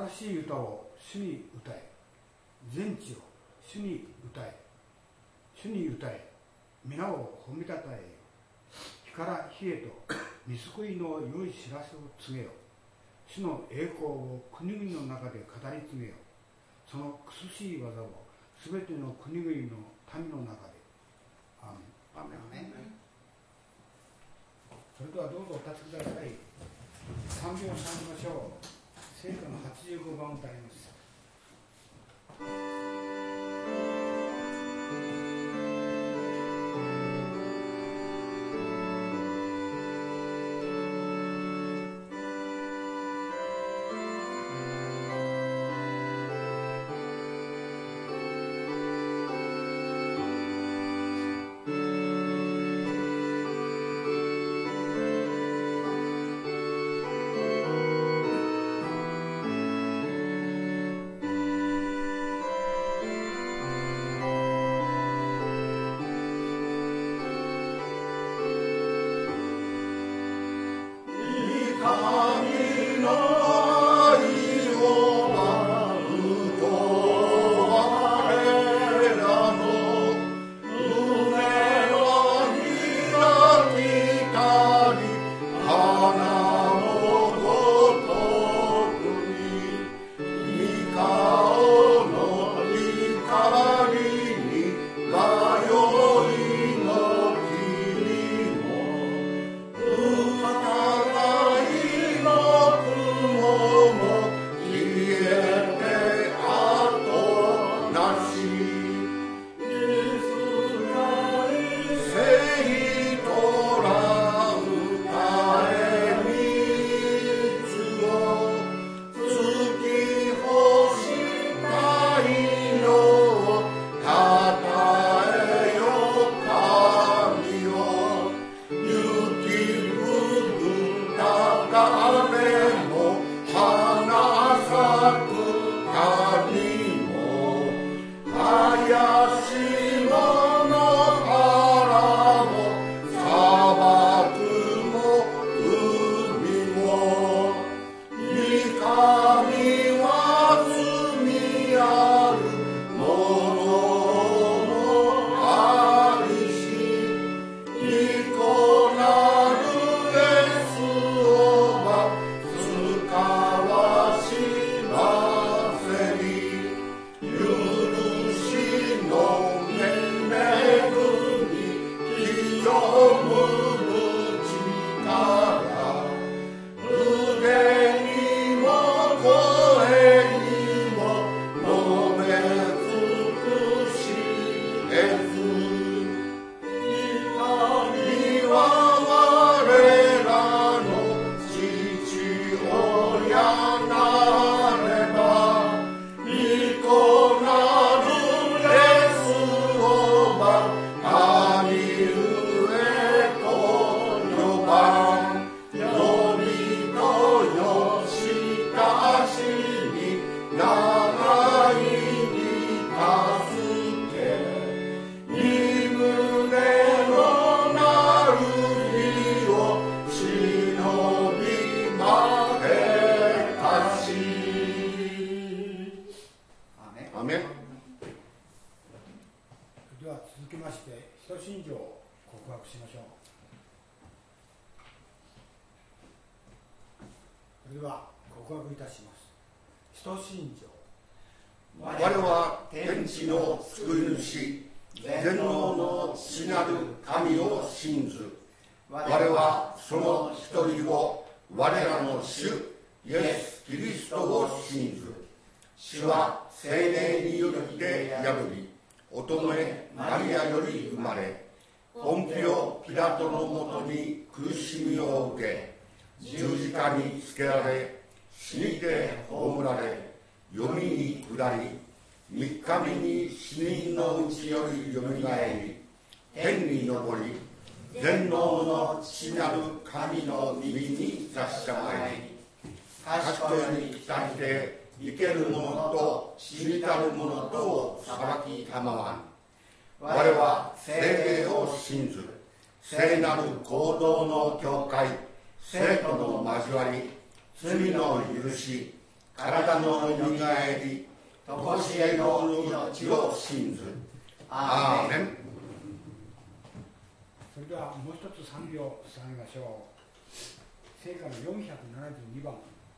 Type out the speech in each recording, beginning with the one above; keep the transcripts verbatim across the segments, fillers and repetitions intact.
らしい歌を主に歌え、全地を主に歌え、主に歌え、皆を褒めたたえよ。日から日へと御救いの良い知らせを告げよ。主の栄光を国々の中で語り継げよ。その苦しい技をすべての国々の民の中で。アーメン。アーメン。それではどうぞお立ちください。賛美を賛美ましょう。聖歌のはちじゅうごばんを歌います。 聖なる行動の境界、生徒の交わり、罪の許し、 体のよみがえり、とこしえの命を信ず。アーメン。 それではもう一つ賛美を捧げましょう。聖歌のよんひゃくななじゅうにばん。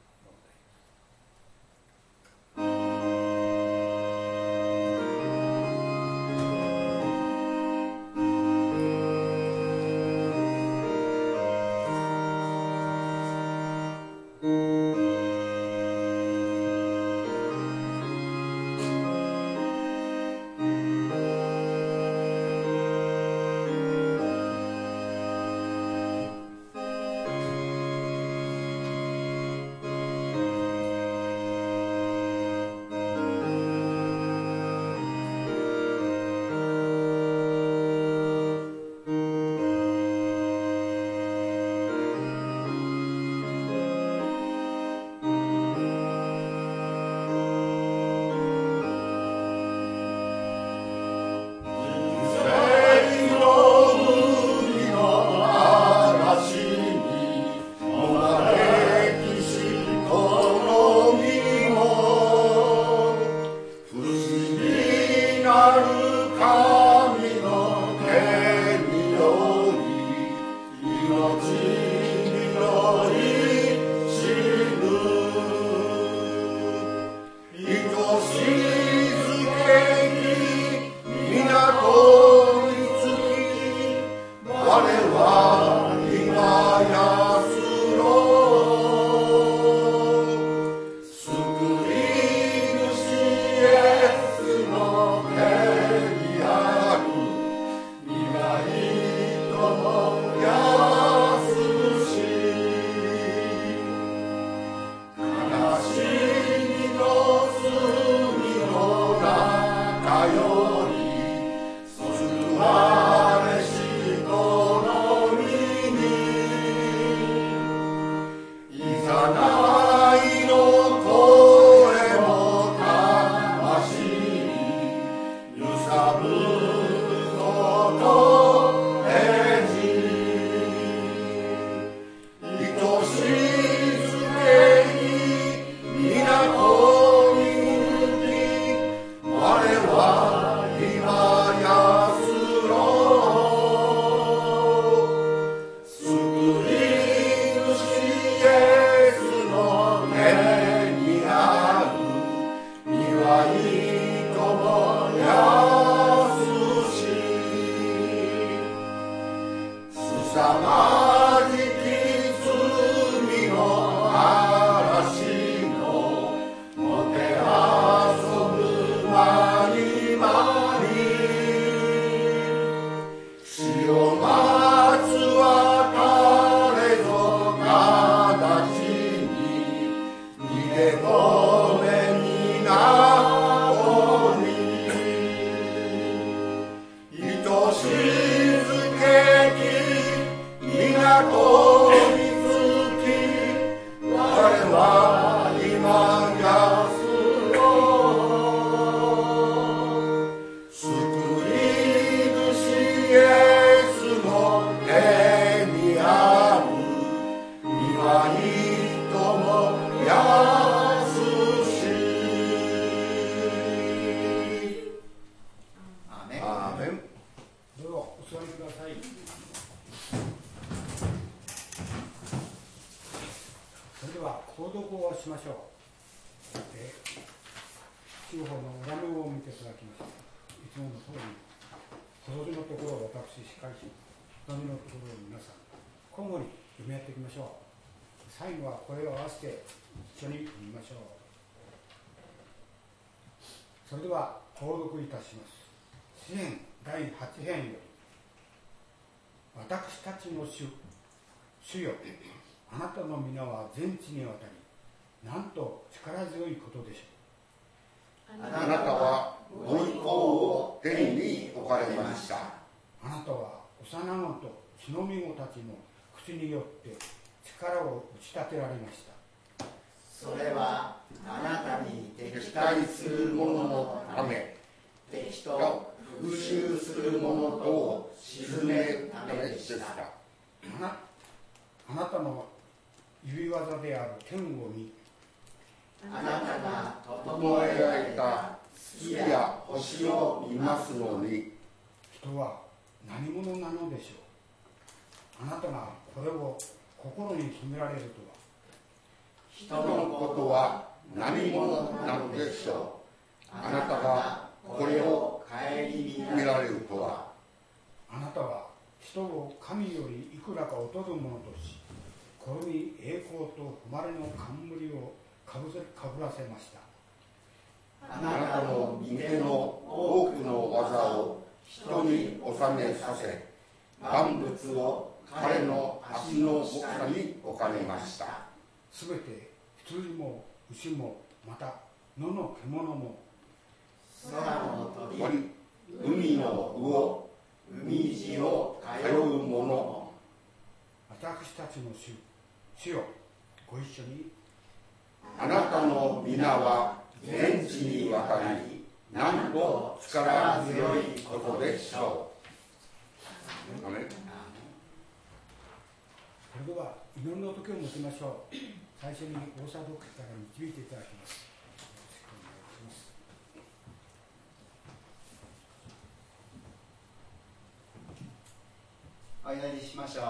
それでは朗読いたします。詩編だいはち編より、私たちの主、主よ、あなたの皆は全地にわたり、なんと力強いことでしょう。あなたはご意向を天に置かれました。 あなたは幼子と血のみ子たちの口によって力を打ち立てられました。 それはあなたに敵対する者のため、 敵と復讐する者とを鎮めるためでした。 あな、あなたの指技である剣を見、 あなたが整えられた月や星を見ますのに、 人は何者なのでしょう。あなたがこれを心に決められるとは。 人のことは何者なのでしょう。あなたがこれを顧みられるとは。 あなたは人を神よりいくらか劣るものとし、これに栄光と誉れの冠をかぶせかぶらせました。 あなたの御手の多くの技を人に収めさせ、万物を彼の足の下に置かれました。 すべて羊も牛もまた野の獣も空の鳥、海の魚、海路を通う者も、 私たちの主、主よ、ご一緒に。 あなたの皆は全地にわたり、なんと力強いことでしょう。アメン。 それでは祈りの時を持ちましょう。最初に大沢読者から導いていただきます。 お祈りしましょう。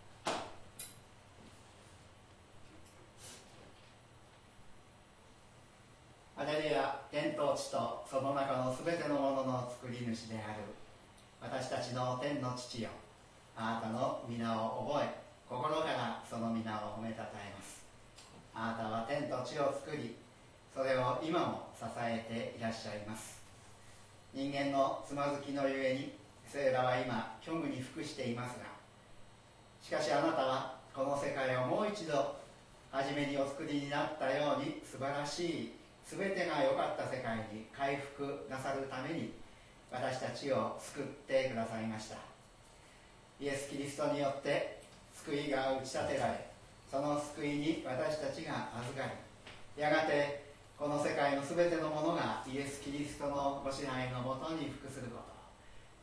ハレルヤ、天と地とその中のすべてのものの作り主である私たちの天の父よ、あなたの皆を覚え、心からその皆を褒めたたえます。あなたは天と地を作り、それを今も支えていらっしゃいます。人間のつまずきのゆえに、それらは今虚無に服していますが、しかしあなたはこの世界をもう一度初めにお作りになったように、素晴らしいすべてが良かった世界に回復なさるために私たちを救ってくださいました。イエス・キリストによって救いが打ち立てられ、その救いに私たちが預かり、やがてこの世界のすべてのものがイエス・キリストのご支配のもとに服すること、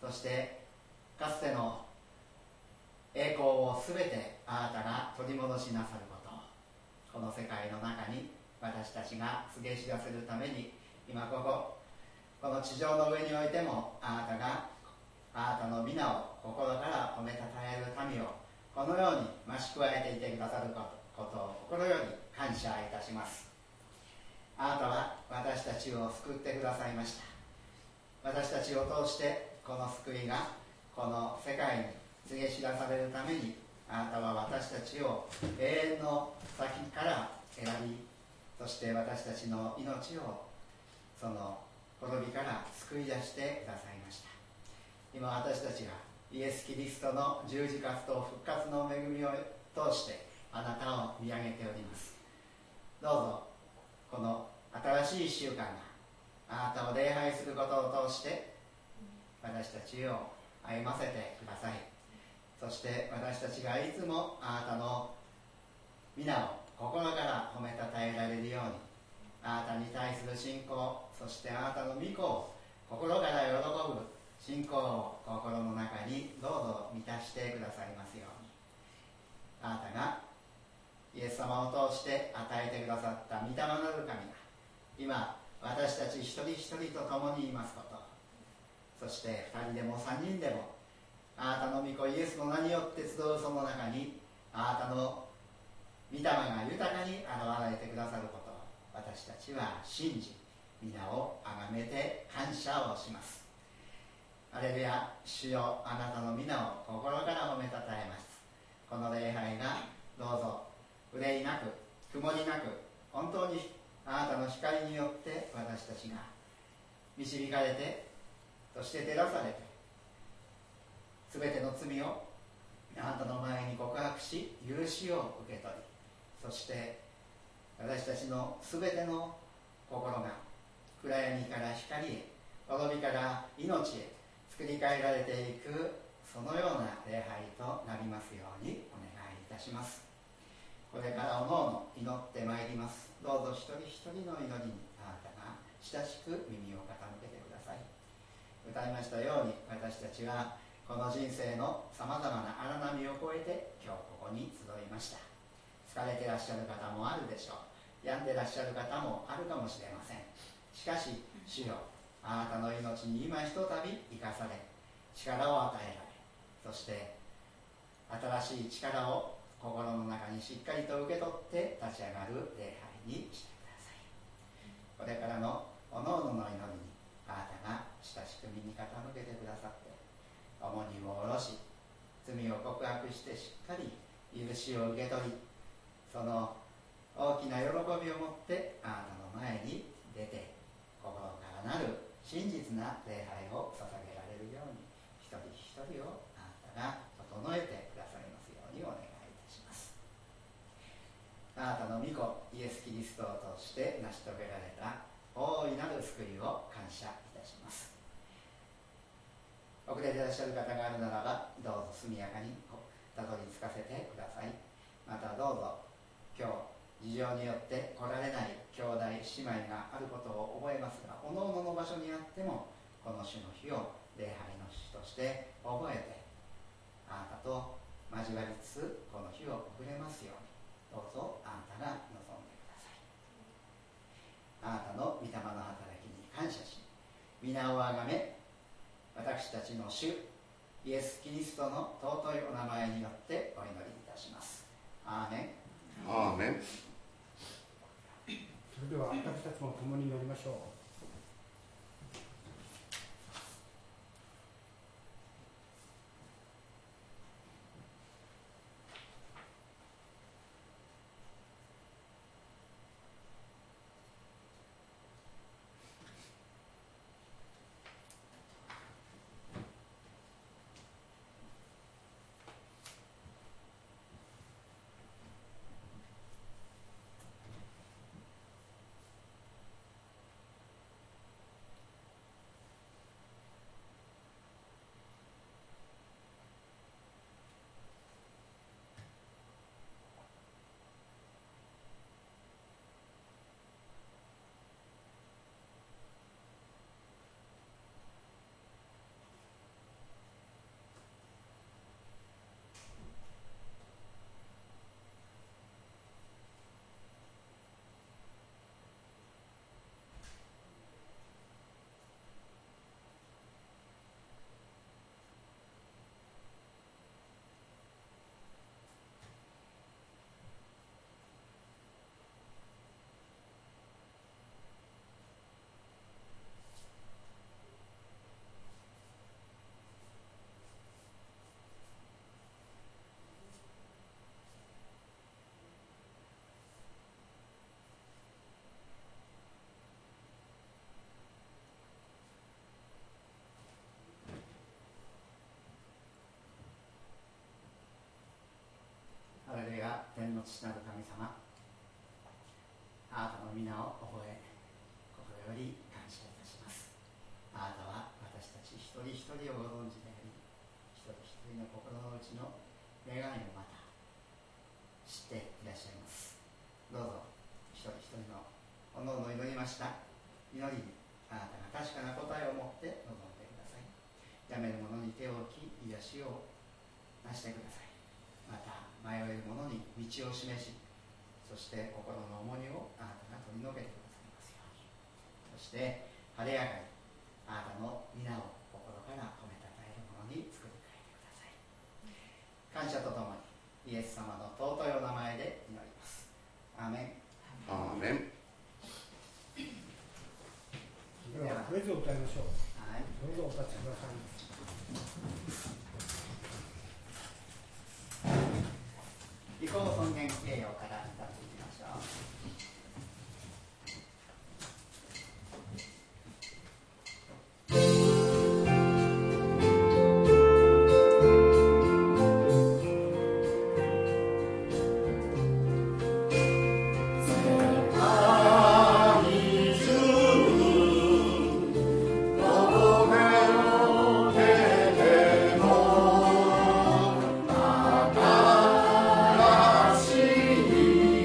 そしてかつての栄光をすべてあなたが取り戻しなさること、この世界の中に私たちが告げ知らせるために、今こここの地上の上においてもあなたがあなたの皆を心から褒めたたえる民をこのように増し加えていてくださることを心より感謝いたします。あなたは私たちを救ってくださいました。私たちを通してこの救いがこの世界に告げ知らされるために、あなたは私たちを永遠の先から選び、そして私たちの命をその滅びから救い出してくださいました。今私たちがイエス・キリストの十字架と復活の恵みを通してあなたを見上げております。どうぞこの新しいいっしゅうかんがあなたを礼拝することを通して私たちを歩ませてください。そして私たちがいつもあなたの皆を心から褒めたたえられるように、あなたに対する信仰、そしてあなたの御子を心から喜ぶ信仰を心の中にどうぞ満たしてくださいますように。あなたがイエス様を通して与えてくださった御霊なる神が今私たち一人一人と共にいますこと、そして二人でも三人でもあなたの御子イエスの名によって集うその中にあなたの御霊が豊かに現れてくださることを私たちは信じ、皆をあがめて感謝をします。ハレルヤ、主よ、あなたの皆を心から褒めたたえます。この礼拝がどうぞ憂いなく曇りなく、本当にあなたの光によって私たちが導かれて、そして照らされて、すべての罪をあなたの前に告白し、許しを受け取り、そして私たちのすべての心が暗闇から光へ、滅びから命へ作り変えられていく、そのような礼拝となりますようにお願いいたします。これからおのおの祈ってまいります。どうぞ一人一人の祈りにあなたが親しく耳を傾けてください。歌いましたように、私たちはこの人生のさまざまな荒波を越えて今日ここに集いました。疲れていらっしゃる方もあるでしょう。 病んでらっしゃる方もあるかもしれません。しかし主よ、あなたの命に今ひとたび生かされ、力を与えられ、そして新しい力を心の中にしっかりと受け取って立ち上がる礼拝にしてください。これからのおのおのの祈りにあなたが親しく身に傾けてくださって、重荷を下ろし、罪を告白してしっかり許しを受け取り、その大きな喜びを持ってあなたの前に出て、心からなる真実な礼拝を捧げられるように、一人一人をあなたが整えてくださいますようにお願いいたします。あなたの御子イエス・キリストを通して成し遂げられた大いなる救いを感謝いたします。遅れていらっしゃる方があるならば、どうぞ速やかにたどり着かせてください。またどうぞ今日事情によって来られない兄弟姉妹があることを覚えますが、おのおのの場所にあってもこの主の日を礼拝の日として覚えて、あなたと交わりつつこの日を送れますように、どうぞあなたが望んでください。あなたの御霊の働きに感謝し、皆をあがめ、私たちの主イエス・キリストの尊いお名前によってお祈りいたします。アーメン。 アーメン。 それでは私たちも共に祈りましょう。天の父なる神様、あなたの皆を覚え心より感謝いたします。あなたは私たち一人一人をご存知であり、一人一人の心の内の願いをまた知っていらっしゃいます。どうぞ一人一人のおのおの祈りました祈りにあなたが確かな答えを持って臨んでください。病める者に手を置き癒しをなしてください。また迷える者に道を示し、そして心の重荷をあなたが取り除けてくださいますように。そして晴れやかにあなたの皆を心から褒めたたえるものに作り変えてください。感謝とともにイエス様の尊いお名前で祈ります。アーメン。 アーメン。 ではこれぞ歌いましょう。 はい、 どうぞお立ちください。 利口尊厳栄誉から歌っていきましょう。 新しい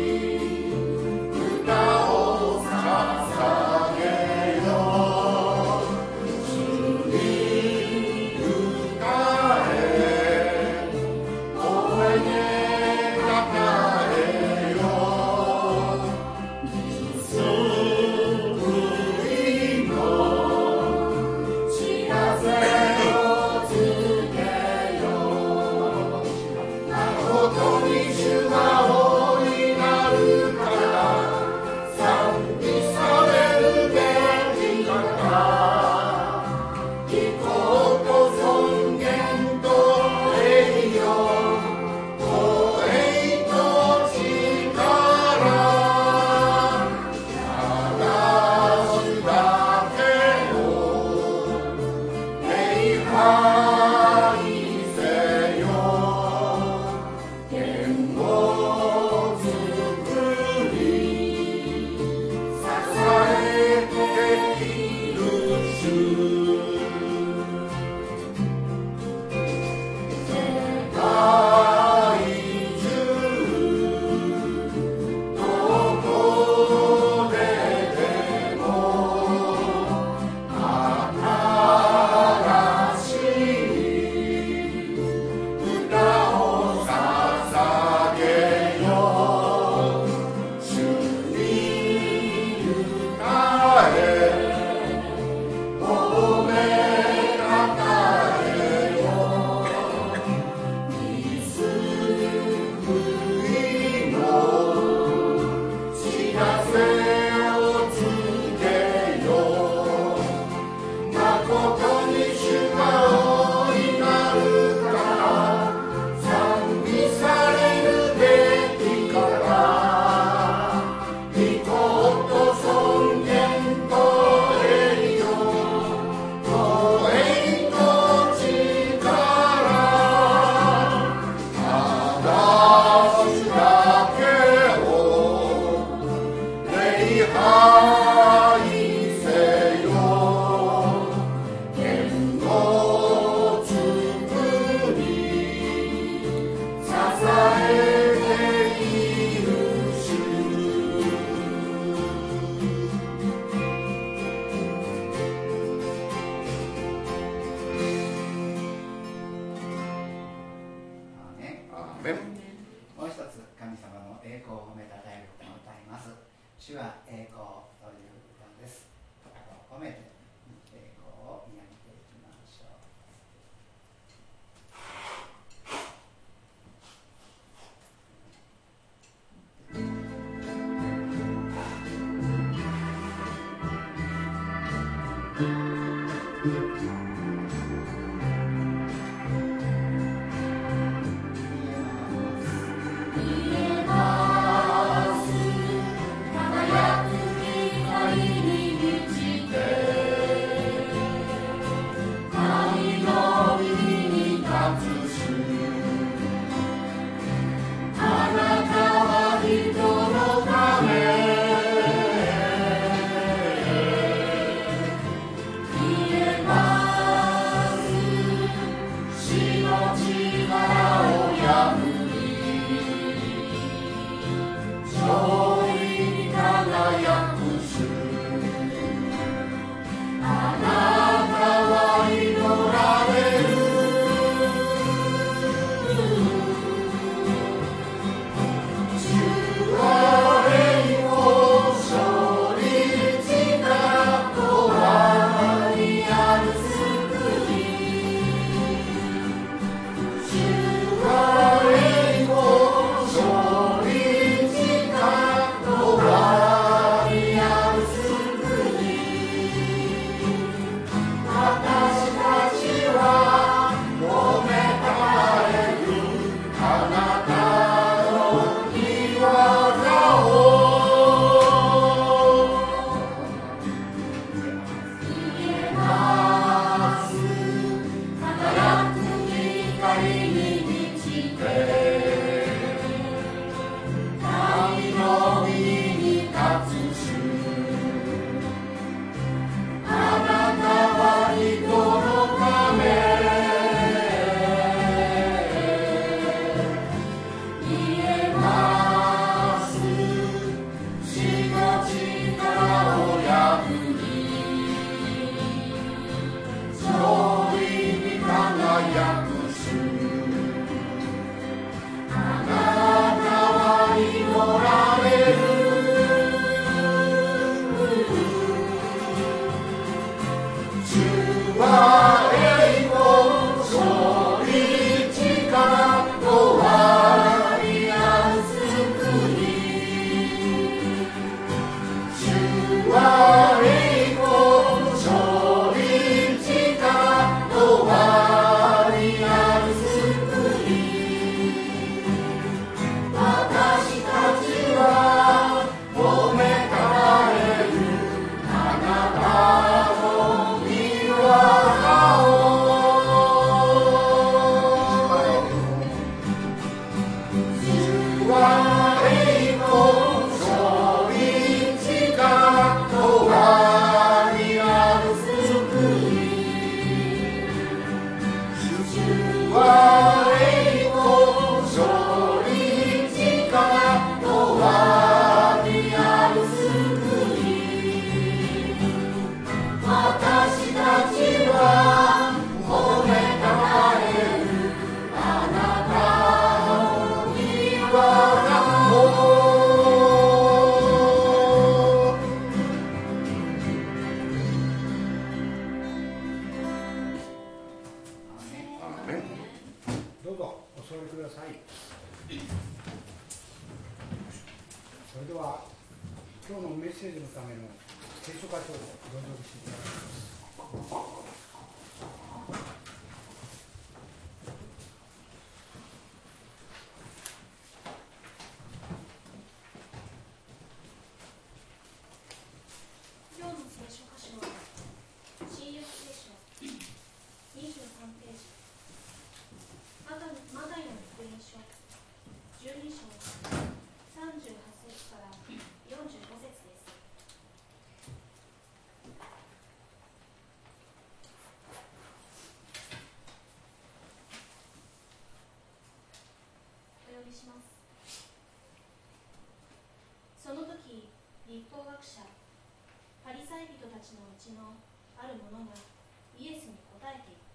その時、律法学者パリサイ人たちのうちのある者がイエスに答えていった。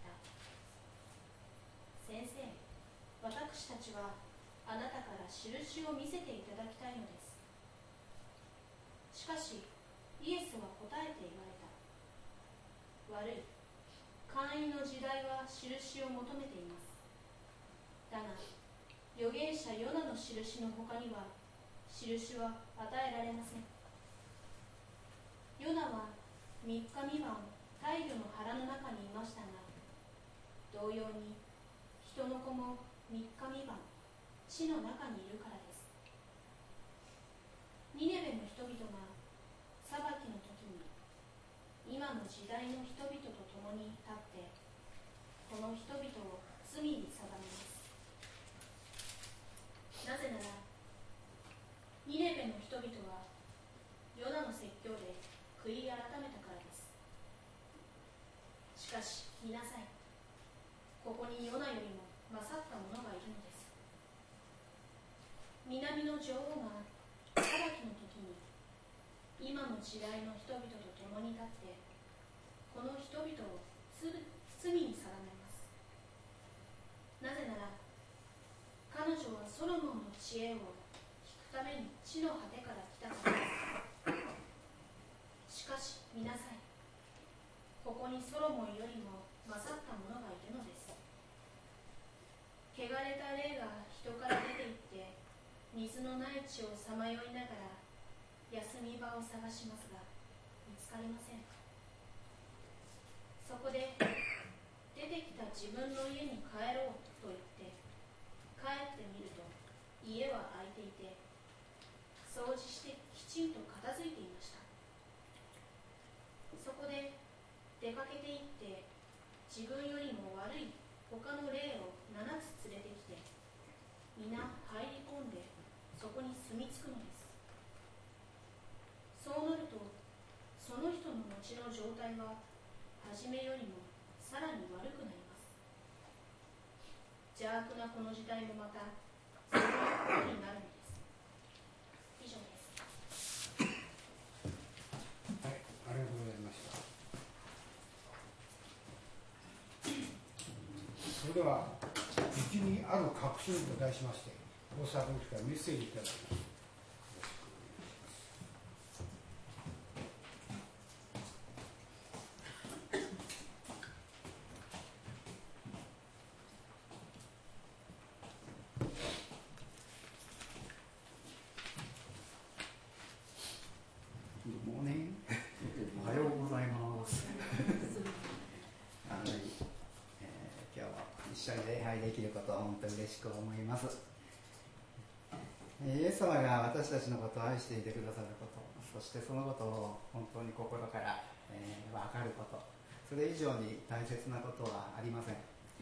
先生、私たちはあなたから印を見せていただきたいのです。しかしイエスは答えて言われた。悪い。会員の時代は印を求めています。だが預言者ヨナの印の他には印は与えられません。ヨナは三日三晩大魚の腹の中同様に人の子も三日三晩地の中にいるからです。ニネベの人々が裁きの時に今の時代の人々と共に立ってこの人々を罪に定めます。なぜならニネベの人々はヨナの説教で悔い改めたからです。しかし見なさい、ここにヨナよりも勝った者がいるのです。南の女王が裁きの時に今の時代の人々と共に立ってこの人々を罪に定めます。なぜなら彼女はソロモンの知恵を聞くために地の果てから来たからです。しかし見なさい、ここにソロモンよりも勝った者がいるのです。汚れた霊が人から出て行って水のない地をさまよいながら休み場を探しますが見つかりません。そこで出てきた自分の家に帰ろうと言って帰ってみると家は空いていて掃除してきちんと片付いていました。そこで出かけて行って自分よりも悪い他の霊を七つ連れてきて皆入り込んでそこに住み着くのです。そうなるとその人の後の状態は初めよりもさらに悪くなります。邪悪なこの時代もまたそういうことになるのです。以上です。 はい、ありがとうございました。それではうちにある確信と題しまして大沢牧師からメッセージいただきます。 おはようございます。あの、えー、今日は一緒に礼拝できることを本当に嬉しく思います。イエス様が私たちのことを愛していてくださること、そしてそのことを本当に心から、えー、分かること、それ以上に大切なことはありません。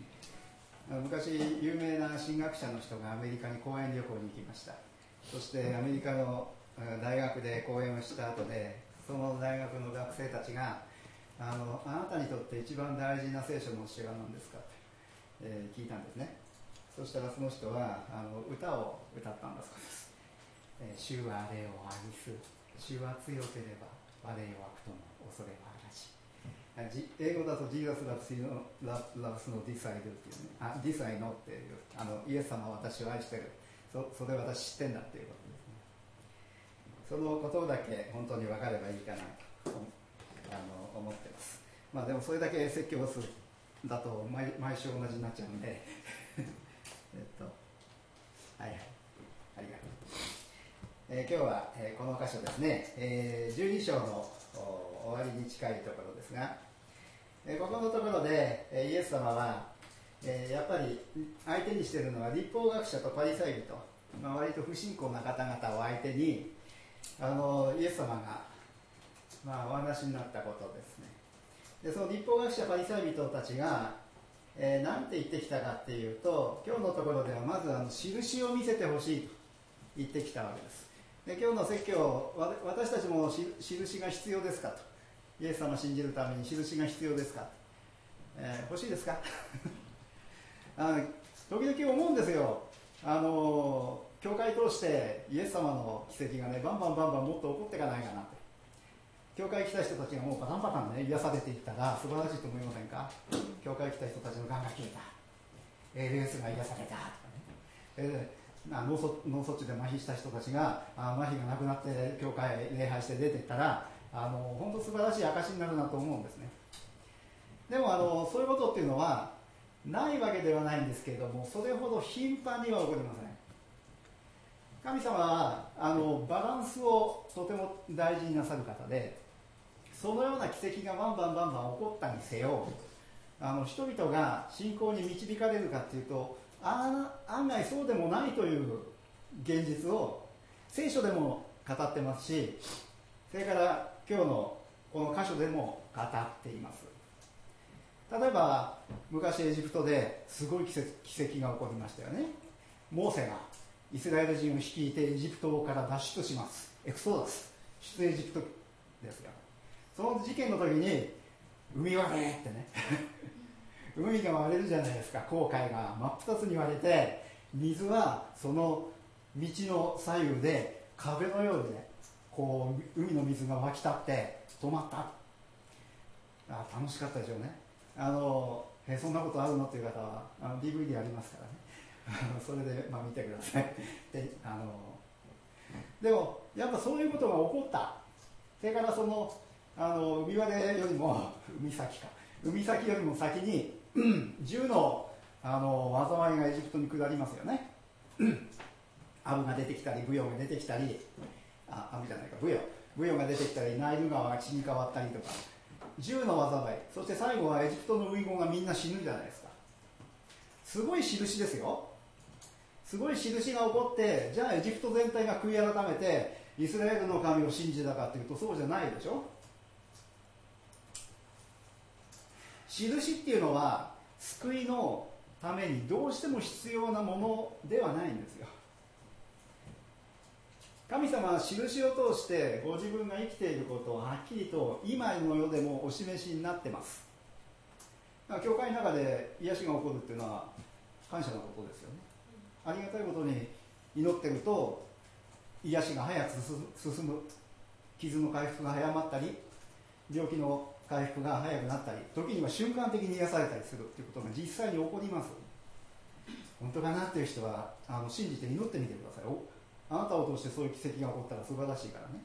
昔有名な神学者の人がアメリカに講演旅行に行きました。そしてアメリカの大学で講演をした後でその大学の学生たちがあのあなたにとって一番大事な聖書の教えは何ですかって、えー、聞いたんですね。そしたらその人はあの歌を歌ったんだそうです、えー、主は我を愛す、主は強ければ我を悪とも恐れはなし。英語だと Jesus loves no decide っていうね、あ decide no っていうあのイエス様は私を愛してる、 そ, それ私知ってんだっていうことですね。そのことだけ本当に分かればいいかなとあの思ってます。まあでもそれだけ説教をするだと 毎, 毎週同じになっちゃうんでえっとはいはいありがとう、えー、今日は、えー、この箇所ですね、えー、じゅうに章の終わりに近いところですが、えー、ここのところで、えー、イエス様は、えー、やっぱり相手にしているのは立法学者とパリサイ人、まあ、割と不信仰な方々を相手にあのイエス様が、まあ、お話になったことですね。でその立法学者パリサイ人たちが、えー、何て言ってきたかっていうと、今日のところではまずあの印を見せてほしいと言ってきたわけです。で今日の説教、私たちも印が必要ですかと、イエス様を信じるために印が必要ですか、えー、欲しいですかあの時々思うんですよ。あの教会通してイエス様の奇跡がねバンバンバンバンもっと起こっていかないかなって。教会来た人たちがもうパタンパタンね癒されていったら素晴らしいと思いませんか。教会来た人たちのがんが消えた、エールエス が癒されたとかね、えー、脳卒脳卒中で麻痺した人たちがあ麻痺がなくなって教会礼拝して出ていったらあの本当素晴らしい証になるなと思うんですね。でもあのそういうことっていうのはないわけではないんですけれども、それほど頻繁には起こりません。神様はあのバランスをとても大事になさる方で、そのような奇跡がバンバンバンバン起こったにせよ、 あの人々が信仰に導かれるかっていうと、あ案外そうでもないという現実を聖書でも語ってますし、それから今日のこの箇所でも語っています。例えば昔エジプトですごい奇跡、奇跡が起こりましたよね。モーセがイスラエル人を率いてエジプトから脱出します。エクソダス、出エジプトですよ。その事件の時に海割れってね海が割れるじゃないですか。紅海が真っ二つに割れて、水はその道の左右で壁のようにね、こう海の水が湧き立って止まった。あ、楽しかったでしょうね。あのえそんなことあるのっていう方はあの ディーブイディー ありますからねそれで、まあ、見てくださいで, あのでもやっぱそういうことが起こった。それからそのあの海割れよりも海先か海先よりも先にじゅうのあの災いがエジプトに下りますよねアブが出てきたりブヨが出てきたり、あアブじゃないかブヨブヨが出てきたり、ナイル川が血に変わったりとか、じゅうの災い、そして最後はエジプトの遺言がみんな死ぬじゃないですか。すごい印ですよ。すごい印が起こって、じゃあエジプト全体が悔い改めてイスラエルの神を信じたかというとそうじゃないでしょ。印っていうのは救いのためにどうしても必要なものではないんですよ。神様は印を通してご自分が生きていることをはっきりと今の世でもお示しになってます。教会の中で癒しが起こるっていうのは感謝のことですよね。ありがたいことに祈ってると癒しが早く進む、傷の回復が早まったり、病気の回復が早くなったり、時には瞬間的に癒されたりするということが実際に起こります。本当かなっていう人はあの信じて祈ってみてください。おあなたを通してそういう奇跡が起こったら素晴らしいからね。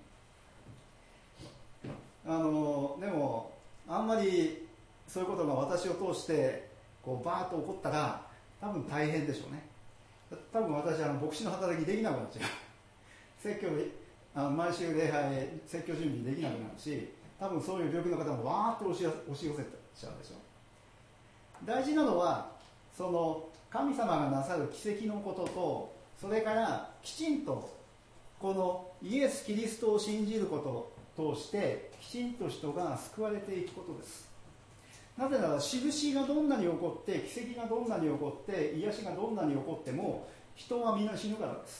あのでもあんまりそういうことが私を通してこうバーッと起こったら多分大変でしょうね。多分私あの牧師の働きできなくなっちゃう説教あの毎週礼拝説教準備できなくなるし、多分そういう病気の方もわーっと押し押し寄せちゃうでしょ。大事なのはその神様がなさる奇跡のことと、それからきちんとこのイエス・キリストを信じることを通してきちんと人が救われていくことです。なぜなら印がどんなに起こって、奇跡がどんなに起こって、癒しがどんなに起こっても人はみんな死ぬからです。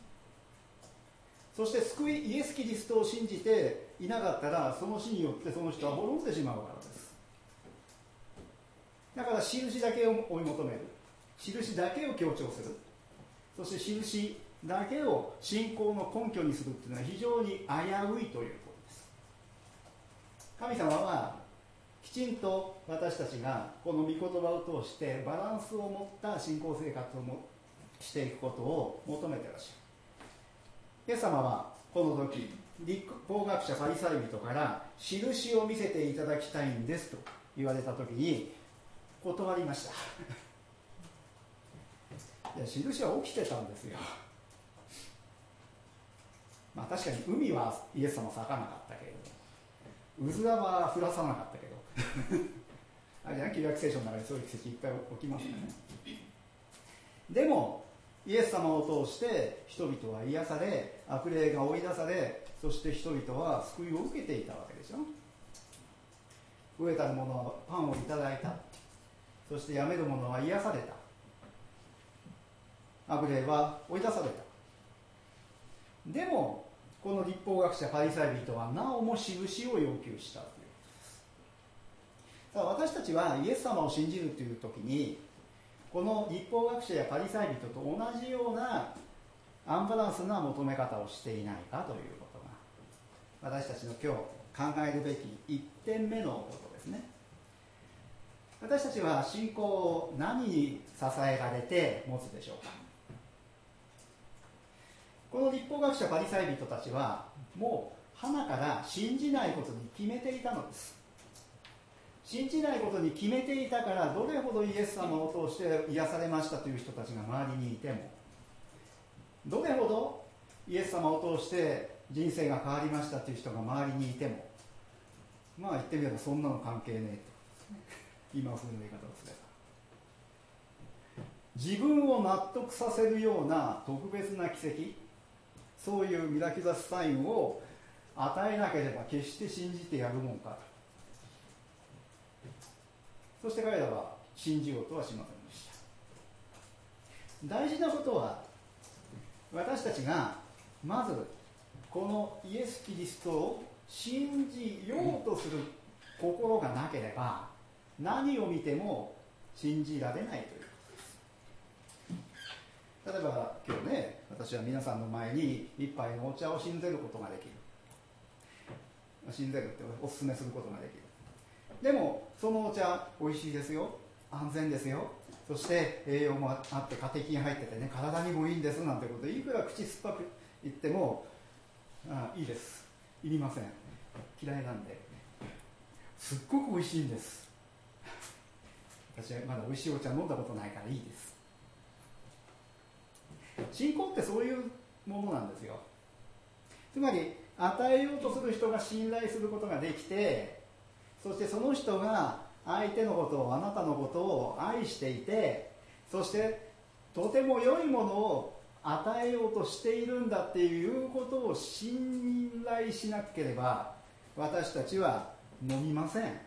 そして救いイエス・キリストを信じていなかったら、その死によってその人は滅んでしまうからです。だから印だけを追い求める、印だけを強調する、そして印だけを信仰の根拠にするというのは非常に危ういということです。神様はきちんと私たちがこの御言葉を通してバランスを持った信仰生活をもしていくことを求めていらっしゃる。イエス様はこの時立法学者パリサイ人から印を見せていただきたいんですと言われた時に断りましたいや印は起きてたんですよ。まあ確かに海はイエス様咲かなかったけれど、うずらは降らさなかったけどあれ旧約聖書の中でそういう奇跡いっぱい起きますよね。でもイエス様を通して人々は癒され、悪霊が追い出され、そして人々は救いを受けていたわけでしょ。飢えたる者はパンをいただいた、そして病める者は癒された、悪霊は追い出された。でもこの立法学者パリサイ人はなおも印を要求したということです。だから私たちはイエス様を信じるという時に、この立法学者やパリサイ人と同じようなアンバランスな求め方をしていないかということが私たちの今日考えるべきいってんめのことですね。私たちは信仰を何に支えられて持つでしょうか。この立法学者パリサイ人たちはもう花から信じないことに決めていたのです。信じないことに決めていたから、どれほどイエス様を通して癒されましたという人たちが周りにいても、どれほどイエス様を通して人生が変わりましたという人が周りにいても、まあ言ってみればそんなの関係ねえと今風の言い方をすれば。自分を納得させるような特別な奇跡、そういうミラキュラスサインを与えなければ決して信じてやるもんか。そして彼らは信じようとはしませんでした。大事なことは、私たちがまずこのイエス・キリストを信じようとする心がなければ、何を見ても信じられないということです。例えば今日ね、私は皆さんの前に一杯のお茶を信ぜることができる。信ぜるってお勧めすることができる。でもそのお茶おいしいですよ、安全ですよ、そして栄養もあってカテキン入っててね、体にもいいんですなんてことでいくら口酸っぱく言っても、ああいいです、いりません、嫌いなんで、すっごくおいしいんです、私はまだおいしいお茶飲んだことないからいいです。信仰ってそういうものなんですよ。つまり与えようとする人が信頼することができて、そしてその人が相手のことを、あなたのことを愛していて、そしてとても良いものを与えようとしているんだっていうことを信頼しなければ、私たちは飲みません。だ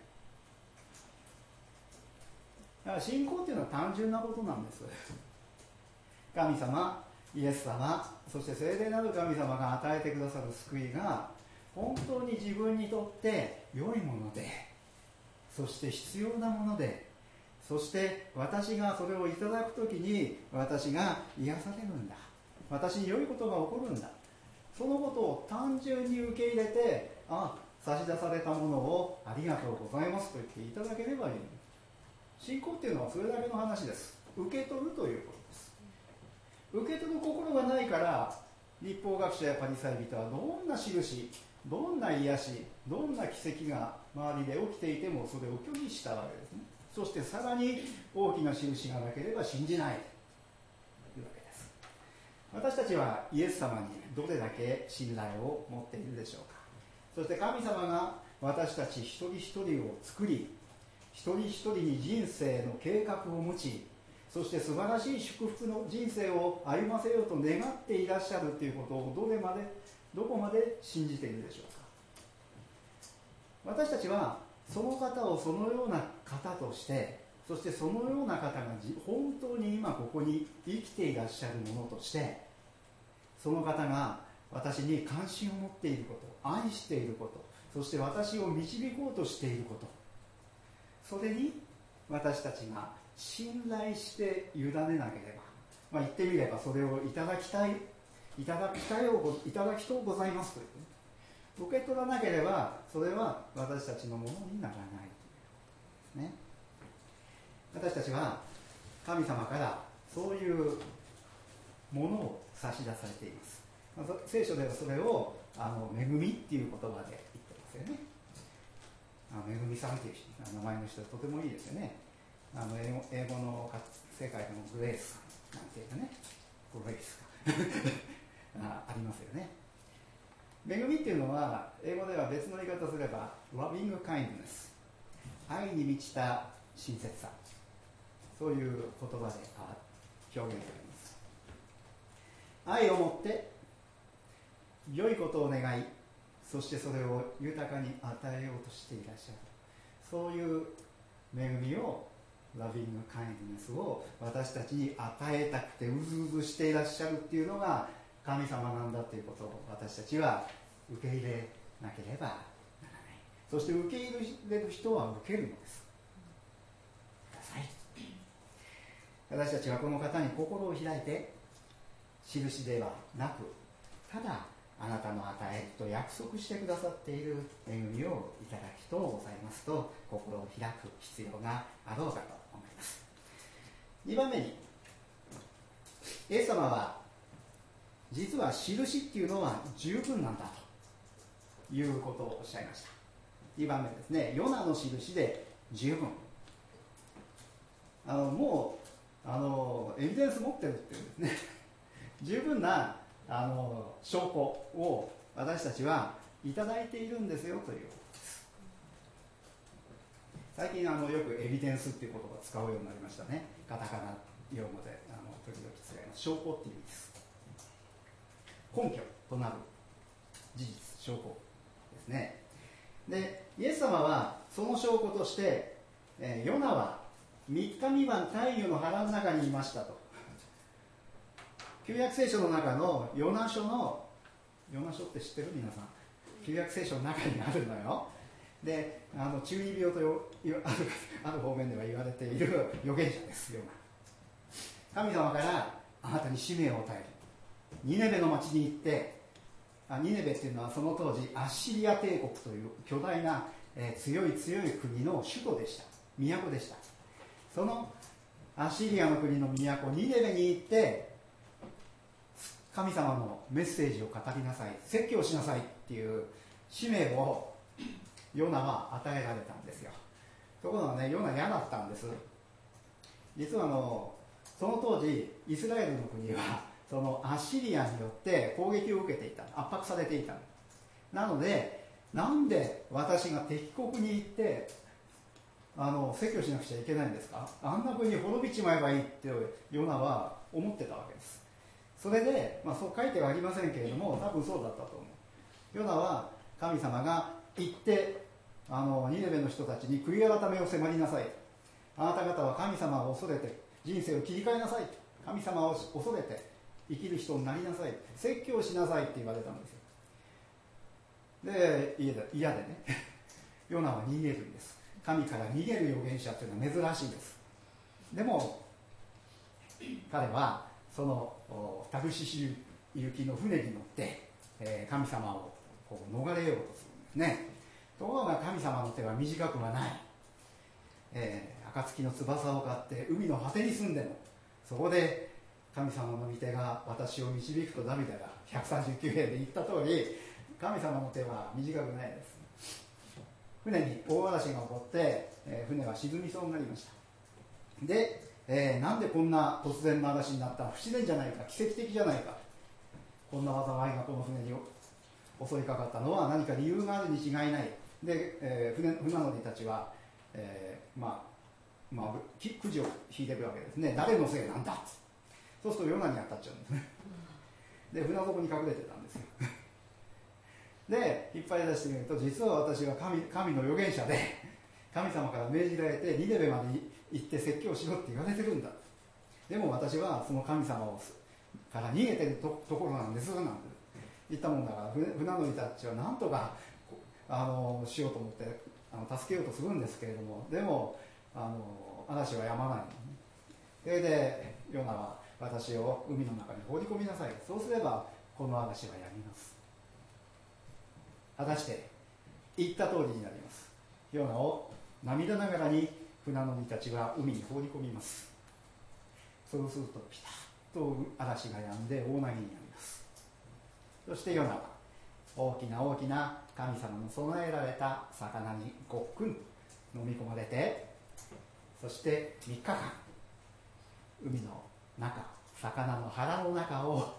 から信仰っていうのは単純なことなんです。神様、イエス様、そして聖霊なる神様が与えてくださる救いが本当に自分にとって良いもので、そして必要なもので、そして私がそれをいただくときに私が癒されるんだ、私に良いことが起こるんだ、そのことを単純に受け入れて、あ、差し出されたものをありがとうございますと言っていただければいい。信仰っていうのはそれだけの話です。受け取るということです。受け取る心がないから、律法学者やパリサイ人はどんな印、どんな癒し、どんな奇跡が周りで起きていてもそれを拒否したわけですね。そしてさらに大きな印がなければ信じないというわけです。私たちはイエス様にどれだけ信頼を持っているでしょうか。そして神様が私たち一人一人を作り、一人一人に人生の計画を持ち、そして素晴らしい祝福の人生を歩ませようと願っていらっしゃるということをどれまでどこまで信じているでしょうか。私たちはその方をそのような方として、そしてそのような方が本当に今ここに生きていらっしゃるものとして、その方が私に関心を持っていること、愛していること、そして私を導こうとしていること、それに私たちが信頼して委ねなければ、まあ、言ってみればそれをいただきたい、いただきたいをいただきとうございますという、受け取らなければそれは私たちのものにならないということですね。私たちは神様からそういうものを差し出されています。まあ、聖書ではそれをあの恵みっていう言葉で言ってますよね。あめぐみさんという名前の人はとてもいいですよね。あの英語、英語の世界でもグレースなんていうかね、グレースかあ, ありますよね。恵みっていうのは英語では別の言い方すれば loving kindness、 愛に満ちた親切さ、そういう言葉で表現されます。愛を持って良いことを願い、そしてそれを豊かに与えようとしていらっしゃる、そういう恵みを、ラビングカインドネスを私たちに与えたくてうずうずしていらっしゃるっていうのが神様なんだということを私たちは受け入れなければならない。そして受け入れる人は受けるのです。ください。私たちはこの方に心を開いて、印ではなく、ただあなたの与えると約束してくださっている恵みをいただきとうございますと心を開く必要があろうかと思います。にばんめに、イエス様は実は印っていうのは十分なんだということをおっしゃいました。にばんめですね、ヨナの印で十分、あのもうあのエビデンス持ってるっていうんですね十分なあの証拠を私たちはいただいているんですよということです。 最近あのよくエビデンスっていう言葉を使うようになりましたね。カタカナ用語であの時々使います。証拠っていう意味です。根拠となる事実、証拠ですね。でイエス様はその証拠として、えー、ヨナはみっかみばん太陽の腹の中にいましたと。旧約聖書の中のヨナ書の、ヨナ書って知ってる皆さん？旧約聖書の中にあるのよ。で、あの中二病とよあるある方面では言われている預言者ですよ。神様からあなたに使命を与える。ニネベの町に行って、あニネベっていうのはその当時アッシリア帝国という巨大な、えー、強い強い国の首都でした。都でした。そのアッシリアの国の都ニネベに行って神様のメッセージを語りなさい、説教しなさいっていう使命をヨナは与えられたんですよ。ところがね、ヨナ嫌だったんです。実はあのその当時イスラエルの国はそのアッシリアによって攻撃を受けていた、圧迫されていた。なので、なんで私が敵国に行ってあの説教しなくちゃいけないんですか、あんな国滅びちまえばいいってヨナは思ってたわけです。それで、まあ、そう書いてはありませんけれども、多分そうだったと思う。ヨナは神様が行ってあのニネベの人たちに悔い改めを迫りなさい、あなた方は神様を恐れて人生を切り替えなさい、神様を恐れて生きる人になりなさい、説教しなさいって言われたんですよ。で嫌で、嫌でねヨナは逃げるんです。神から逃げる預言者っていうのは珍しいです。でも彼はそのタグシシ行きの船に乗って、えー、神様をこう逃れようとするんですね。ところが神様の手は短くはない、えー、暁の翼を買って海の果てに住んでも、そこで神様の御手が私を導くとダビデがひゃくさんじゅうきゅう編で言った通り、神様の手は短くないです。船に大嵐が起こって、えー、船は沈みそうになりました。で、えー、なんでこんな突然の嵐になったの、不自然じゃないか、奇跡的じゃないか、こんな災いがこの船に襲いかかったのは何か理由があるに違いない。で、えー、船, 船乗りたちは、えー、まあ、まあ、くじを引いていくわけですね。誰のせいなんだ。そうするとヨナに当たっちゃうんですね。で、船底に隠れてたんですよ。で、引っ張り出してみると、実は私は 神, 神の預言者で、神様から命じられてニネベまで行って説教しろって言われてるんだ。でも私はその神様をから逃げてる と, ところなんですなんて言ったもんだから、船乗りたちはなんとかあのしようと思ってあの助けようとするんですけれども、でもあの嵐は止まないのね。それでヨナは私を海の中に放り込みなさい、そうすればこの嵐は止みます。果たして言った通りになります。ヨナを涙ながらに船乗りたちは海に放り込みます。そうするとピタッと嵐が止んで大波になります。そしてヨナは大きな大きな神様の備えられた魚にごっくん飲み込まれて、そしてみっかかん海の中、魚の腹の中を、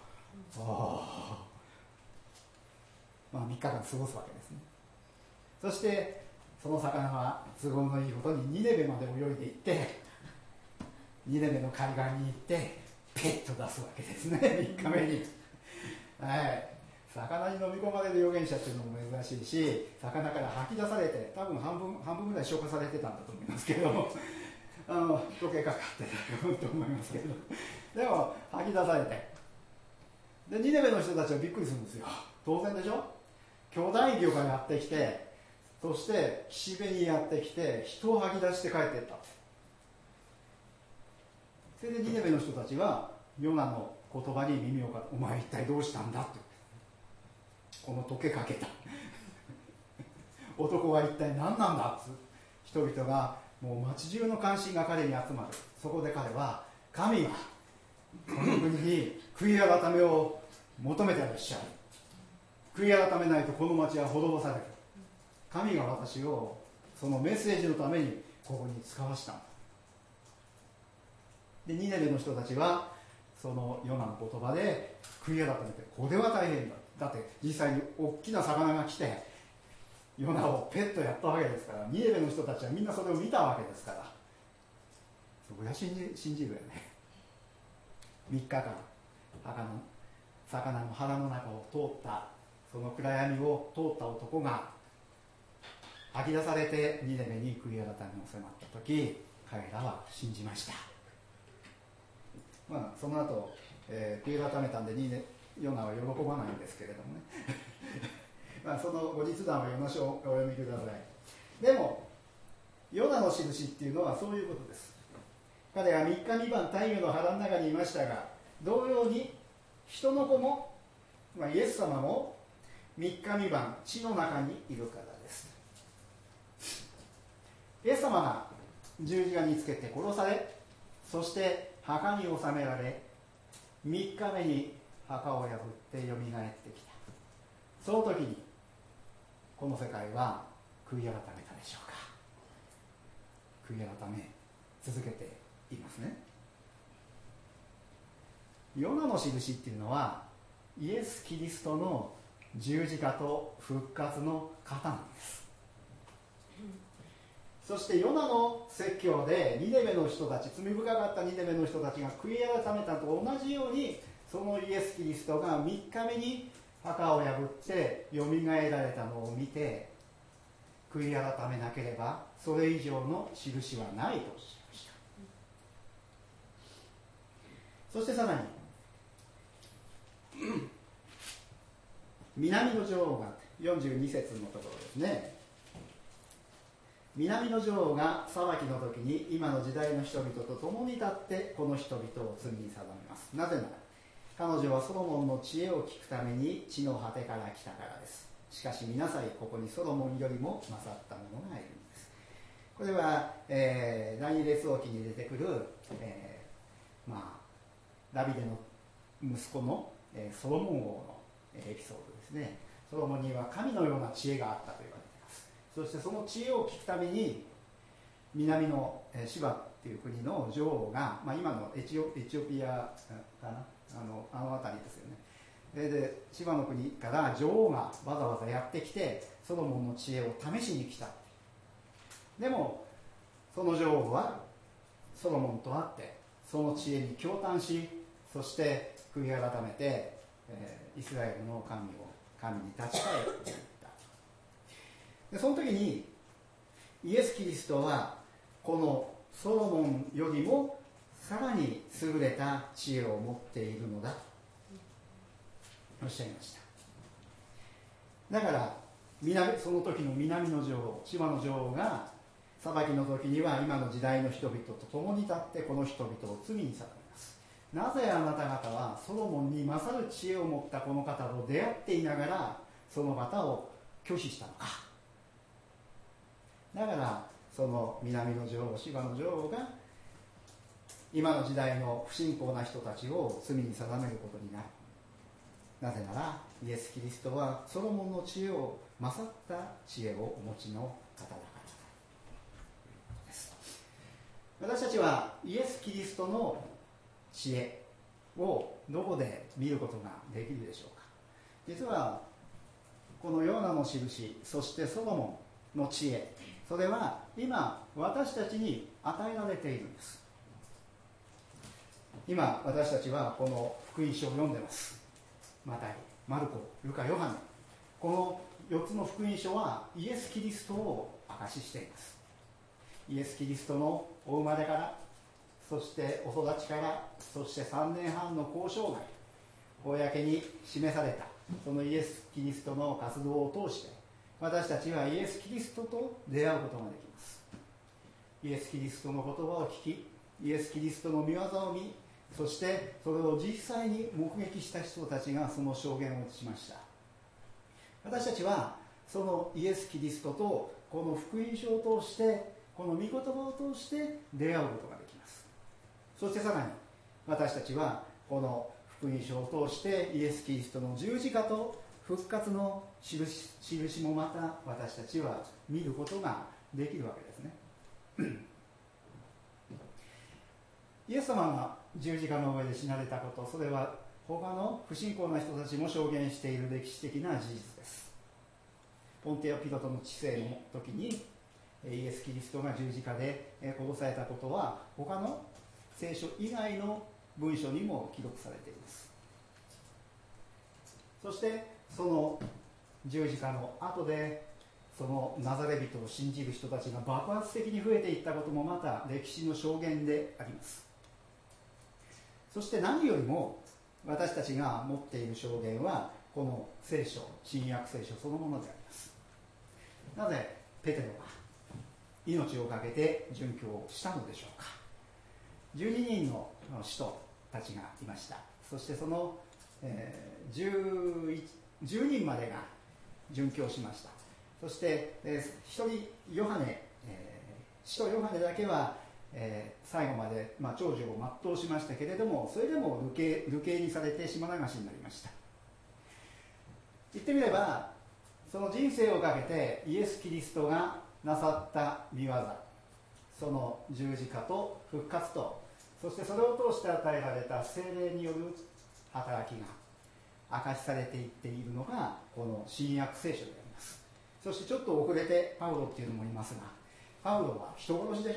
まあ、みっかかん過ごすわけですね。そしてその魚は都合のいいことにニネベまで泳いでいって、ニネベの海岸に行ってペッと出すわけですね。みっかめに、はい、魚に飲み込まれる預言者っていうのも珍しいし、魚から吐き出されて、多分半分半分ぐらい消化されてたんだと思いますけどあの時計かかってると思いますけど、でも吐き出されて、でニネベの人たちはびっくりするんですよ。当然でしょ。巨大魚がやってきて、そして岸辺にやってきて人を吐き出して帰っていった。それでニネベの人たちはヨナの言葉に耳をかけ、お前一体どうしたんだって、この溶けかけた男は一体何なんだって人々が、もう町中の関心が彼に集まる。そこで彼は、神がこの国に悔い改めを求めてらっしゃる、悔い改めないとこの町は滅ぼされる、神が私をそのメッセージのためにここに使わしたんだ。でニネベの人たちはそのヨナの言葉で悔い改めて、これは大変だ、だって実際に大きな魚が来てヨナをペッとやったわけですから、ニネベの人たちはみんなそれを見たわけですから、そこが信じ、信じるよね。みっかかん魚の魚の腹の中を通った、その暗闇を通った男が吐き出されてニネベに悔い改めを迫った時、彼らは信じました。まあその後、えー、悔い改めたんでニネヨナは喜ばないんですけれどもねまあその後日談はヨナ書をお読みください。でもヨナの印っていうのはそういうことです。彼はみっかみばん太陽の腹の中にいましたが、同様に人の子も、まあ、イエス様もみっかみばん地の中にいるからです。イエス様が十字架につけて殺され、そして墓に納められ、みっかめに墓を破ってよみがえってきた。その時にこの世界は悔い改めたでしょうか。悔い改め続けていますね。ヨナの印っていうのはイエス・キリストの十字架と復活の型なんです。そしてヨナの説教でニネベの人たち、罪深かったニネベの人たちが悔い改めたと同じように、そのイエス・キリストがみっかめに墓を破ってよみがえられたのを見て、悔い改めなければそれ以上の印はないとおっしゃいました。そしてさらに南の女王がよんじゅうに節のところですね。南の女王が裁きの時に今の時代の人々と共に立ってこの人々を罪に定めます。なぜなら彼女はソロモンの知恵を聞くために地の果てから来たからです。しかし見なさい、ここにソロモンよりも勝った者がいるんです。これは、えー、第二列王記に出てくる、えーまあ、ダビデの息子の、えー、ソロモン王のエピソードですね。ソロモンには神のような知恵があったと言われています。そしてその知恵を聞くために南の、えー、シバっていう国の女王が、まあ、今のエチオ、エチオピアかな、あの、あの辺りですよね。でシバの国から女王がわざわざやってきてソロモンの知恵を試しに来た。でもその女王はソロモンと会ってその知恵に驚嘆し、そして悔い改めて、えー、イスラエルの神を神に立ち返っていった。でその時にイエス・キリストはこのソロモンよりもさらに優れた知恵を持っているのだおっしゃいました。だから南その時の南の女王、シバの女王が裁きの時には今の時代の人々と共に立ってこの人々を罪に定めます。なぜあなた方はソロモンに勝る知恵を持ったこの方と出会っていながらその方を拒否したのか。だからその南の女王、シバの女王が今の時代の不信仰な人たちを罪に定めることになる。なぜならイエス・キリストはソロモンの知恵を勝った知恵をお持ちの方だからです。私たちはイエス・キリストの知恵をどこで見ることができるでしょうか。実はこのヨナの印、そしてソロモンの知恵、それは今私たちに与えられているんです。今私たちはこの福音書を読んでます。マタイ、マルコ、ルカ、ヨハネ、このよっつの福音書はイエス・キリストを証ししています。イエス・キリストのお生まれから、そしてお育ちから、そしてさんねんはんの交渉外、公に示されたそのイエス・キリストの活動を通して私たちはイエス・キリストと出会うことができます。イエス・キリストの言葉を聞き、イエス・キリストの御業を見、そしてそれを実際に目撃した人たちがその証言をしました。私たちはそのイエス・キリストとこの福音書を通して、この御言葉を通して出会うことができます。そしてさらに私たちはこの福音書を通してイエス・キリストの十字架と復活の印、印もまた私たちは見ることができるわけですね。イエス様が十字架の上で死なれたこと、それは他の不信仰な人たちも証言している歴史的な事実です。 ポンテオ・ピロトの治世の時にイエス・キリストが十字架で殺されたことは他の聖書以外の文書にも記録されています。そしてその十字架の後でそのナザレ人を信じる人たちが爆発的に増えていったこともまた歴史の証言であります。そして何よりも私たちが持っている証言はこの聖書、新約聖書そのものであります。なぜペテロが命を懸けて殉教をしたのでしょうか。じゅうににんの使徒たちがいました。そしてその、えー、じゅうにんまでが殉教しました。そして、えー、ひとりヨハネ、えー、使徒ヨハネだけは、えー、最後まで、まあ、長寿を全うしましたけれども、それでも流刑、流刑にされて島流しになりました。言ってみればその人生をかけてイエス・キリストがなさった御業、その十字架と復活と、そしてそれを通して与えられた聖霊による働きが明かしされていっているのがこの新約聖書であります。そしてちょっと遅れてパウロっていうのもいますが、パウロは人殺しでしょ。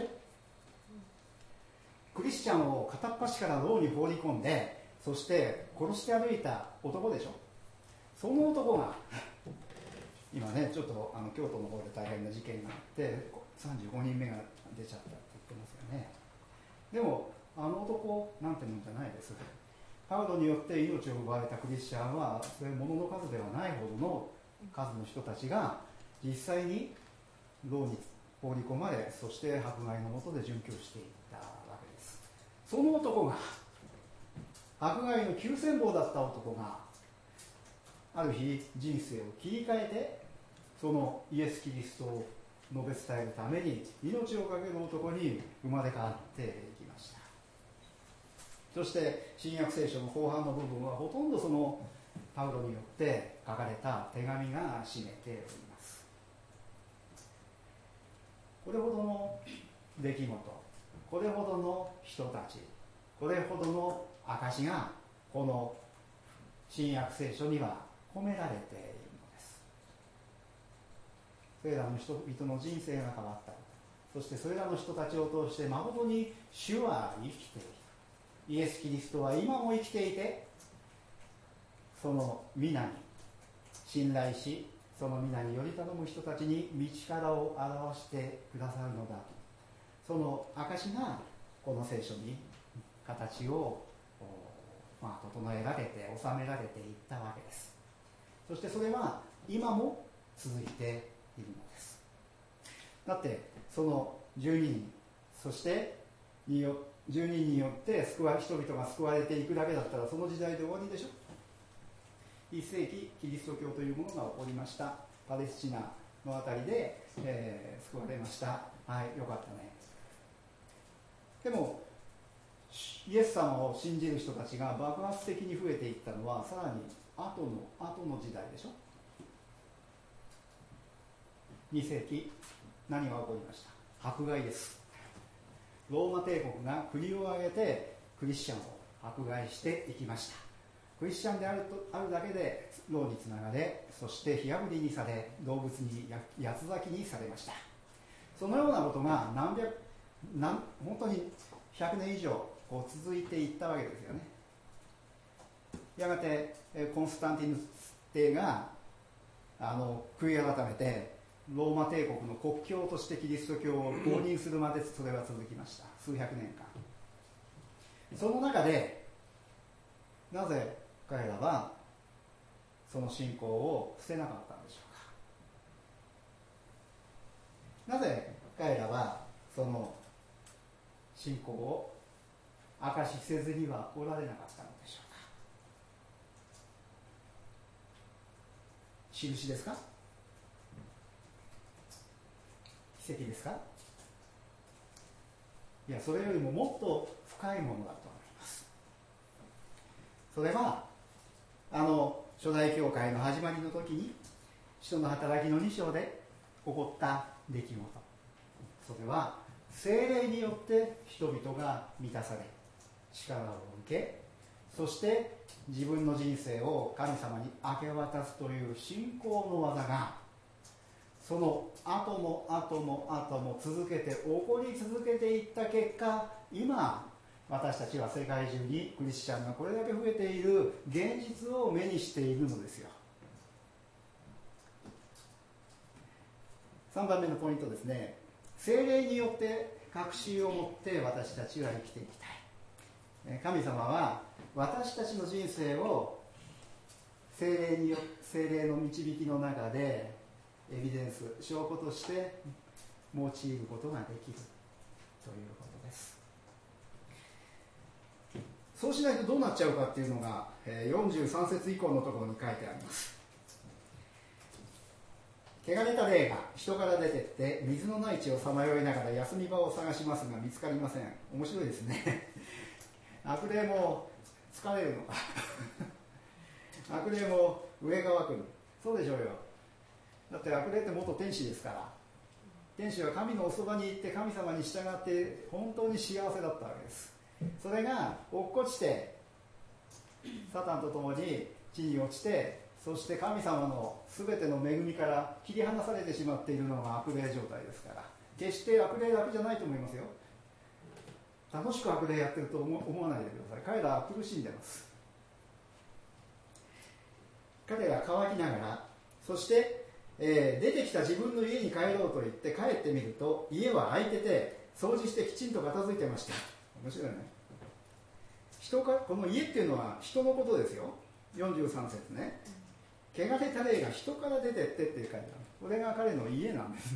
クリスチャンを片っ端から牢に放り込んで、そして殺して歩いた男でしょ。その男が今ね、ちょっとあの京都の方で大変な事件があってさんじゅうごにんめが出ちゃったって言ってますよね。でもあの男なんてもんじゃないです。パウロによって命を奪われたクリスチャンはそれものの数ではないほどの数の人たちが実際に牢に放り込まれ、そして迫害の下で殉教していったわけです。その男が、迫害の急先鋒だった男がある日人生を切り替えて、そのイエス・キリストを述べ伝えるために命を懸ける男に生まれ変わっていきました。そして新約聖書の後半の部分はほとんどそのパウロによって書かれた手紙が占めております。これほどの出来事、これほどの人たち、これほどの証がこの新約聖書には込められているのです。それらの人々の人生が変わった。そしてそれらの人たちを通して誠に主は生きている。イエス・キリストは今も生きていて、その皆に信頼し、その皆により頼む人たちに道からを表してくださるのだと、その証がこの聖書に形を、まあ、整えられて収められていったわけです。そしてそれは今も続いているのです。だってそのじゅうににん、そしてによじゅうににんによって救わ人々が救われていくだけだったらその時代で終わりでしょ。いっせいきキリスト教というものが起こりました。パレスチナのあたりで、えー、救われました。はい、よかったね。でもイエス様を信じる人たちが爆発的に増えていったのはさらに後の後の時代でしょ。にせいき何が起こりました。迫害です。ローマ帝国が国を挙げてクリスチャンを迫害していきました。クリスチャンであるとあるだけで牢につながれ、そして火あぶりにされ、動物に八つ裂きにされました。そのようなことが何百何本当にひゃくねん以上こう続いていったわけですよね。やがてコンスタンティヌス帝があの悔い改めてローマ帝国の国教としてキリスト教を公認するまでそれは続きました。数百年間。その中でなぜ彼らはその信仰を捨てなかったんでしょうか。なぜ彼らはその信仰を証しせずにはおられなかったのでしょうか。印ですか、奇跡ですか。いや、それよりももっと深いものだと思います。それはあの初代教会の始まりの時に使徒の働きのに章で起こった出来事、それは聖霊によって人々が満たされ力を受け、そして自分の人生を神様に明け渡すという信仰の技がその後も後も後も続けて起こり続けていった結果、今私たちは世界中にクリスチャンがこれだけ増えている現実を目にしているのですよ。さんばんめのポイントですね。聖霊によって確信を持って私たちは生きていきたい。神様は私たちの人生を聖霊によ聖霊の導きの中でエビデンス、証拠として用いることができるということです。そうしないとどうなっちゃうかっていうのがよんじゅうさん節以降のところに書いてあります。汚れた霊が人から出てって水のない地をさまよいながら休み場を探しますが見つかりません。面白いですね。悪霊も疲れるのか悪霊も上が湧くの。そうでしょうよ。だって悪霊って元天使ですから、天使は神のおそばに行って神様に従って本当に幸せだったわけです。それが落っこちてサタンと共に地に落ちて、そして神様の全ての恵みから切り離されてしまっているのが悪霊状態ですから、決して悪霊だけじゃないと思いますよ。楽しく悪霊やってると思わないでください。彼らは苦しんでます。彼ら乾きながら、そして、えー、出てきた自分の家に帰ろうと言って帰ってみると家は空いてて掃除してきちんと片付いてました。面白いね。人かこの家っていうのは人のことですよ。よんじゅうさん節ね。汚れた霊が人から出てってっていう書いてある。これが彼の家なんです。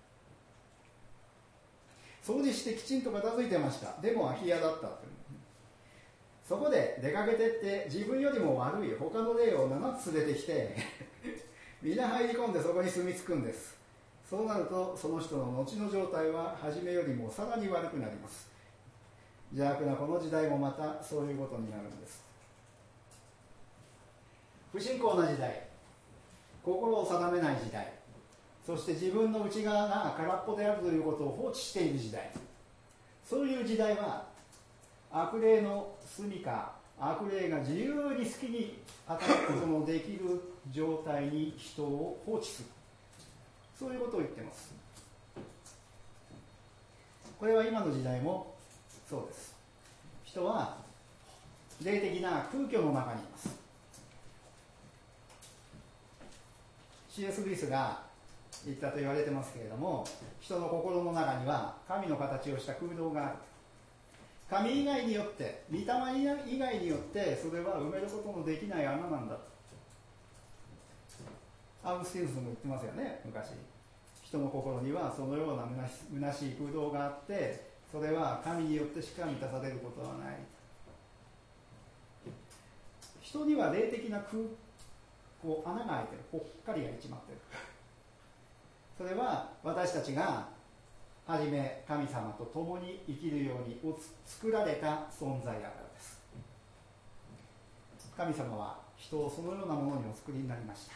掃除してきちんと片付いてました。でも空き家だったっていう。そこで出かけてって自分よりも悪い他の霊をななつ連れてきて皆入り込んでそこに住み着くんです。そうなるとその人の後の状態は初めよりもさらに悪くなります。邪悪なこの時代もまたそういうことになるんです。不信仰な時代、心を定めない時代、そして自分の内側が空っぽであるということを放置している時代、そういう時代は悪霊の住みか、悪霊が自由に好きに働くことのできる状態に人を放置する、そういうことを言っています。これは今の時代もそうです。人は霊的な空虚の中にいます。 シーエス ルイスが言ったと言われてますけれども、人の心の中には神の形をした空洞がある。神以外によって、御霊以外によってそれは埋めることのできない穴なんだ。アウグスティヌスも言ってますよね、昔。人の心にはそのような虚しい空洞があって、それは神によってしか満たされることはない。人には霊的な空こう穴が開いてる、ぽっかり開いちまってる。それは私たちがはじめ神様と共に生きるように作られた存在だからです。神様は人をそのようなものにお作りになりました。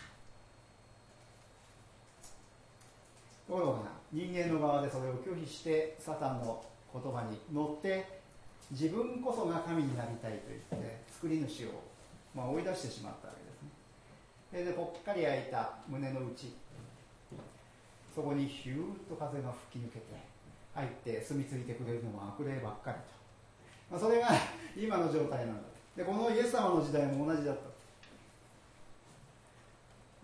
ところが人間の側でそれを拒否してサタンの言葉に乗って自分こそが神になりたいと言って作り主を、まあ、追い出してしまったわけですね。それでぽっかり開いた胸の内、そこにヒューッと風が吹き抜けて入って住み着いてくれるのは悪霊ばっかりと、まあ、それが今の状態なんだ。でこのイエス様の時代も同じだった。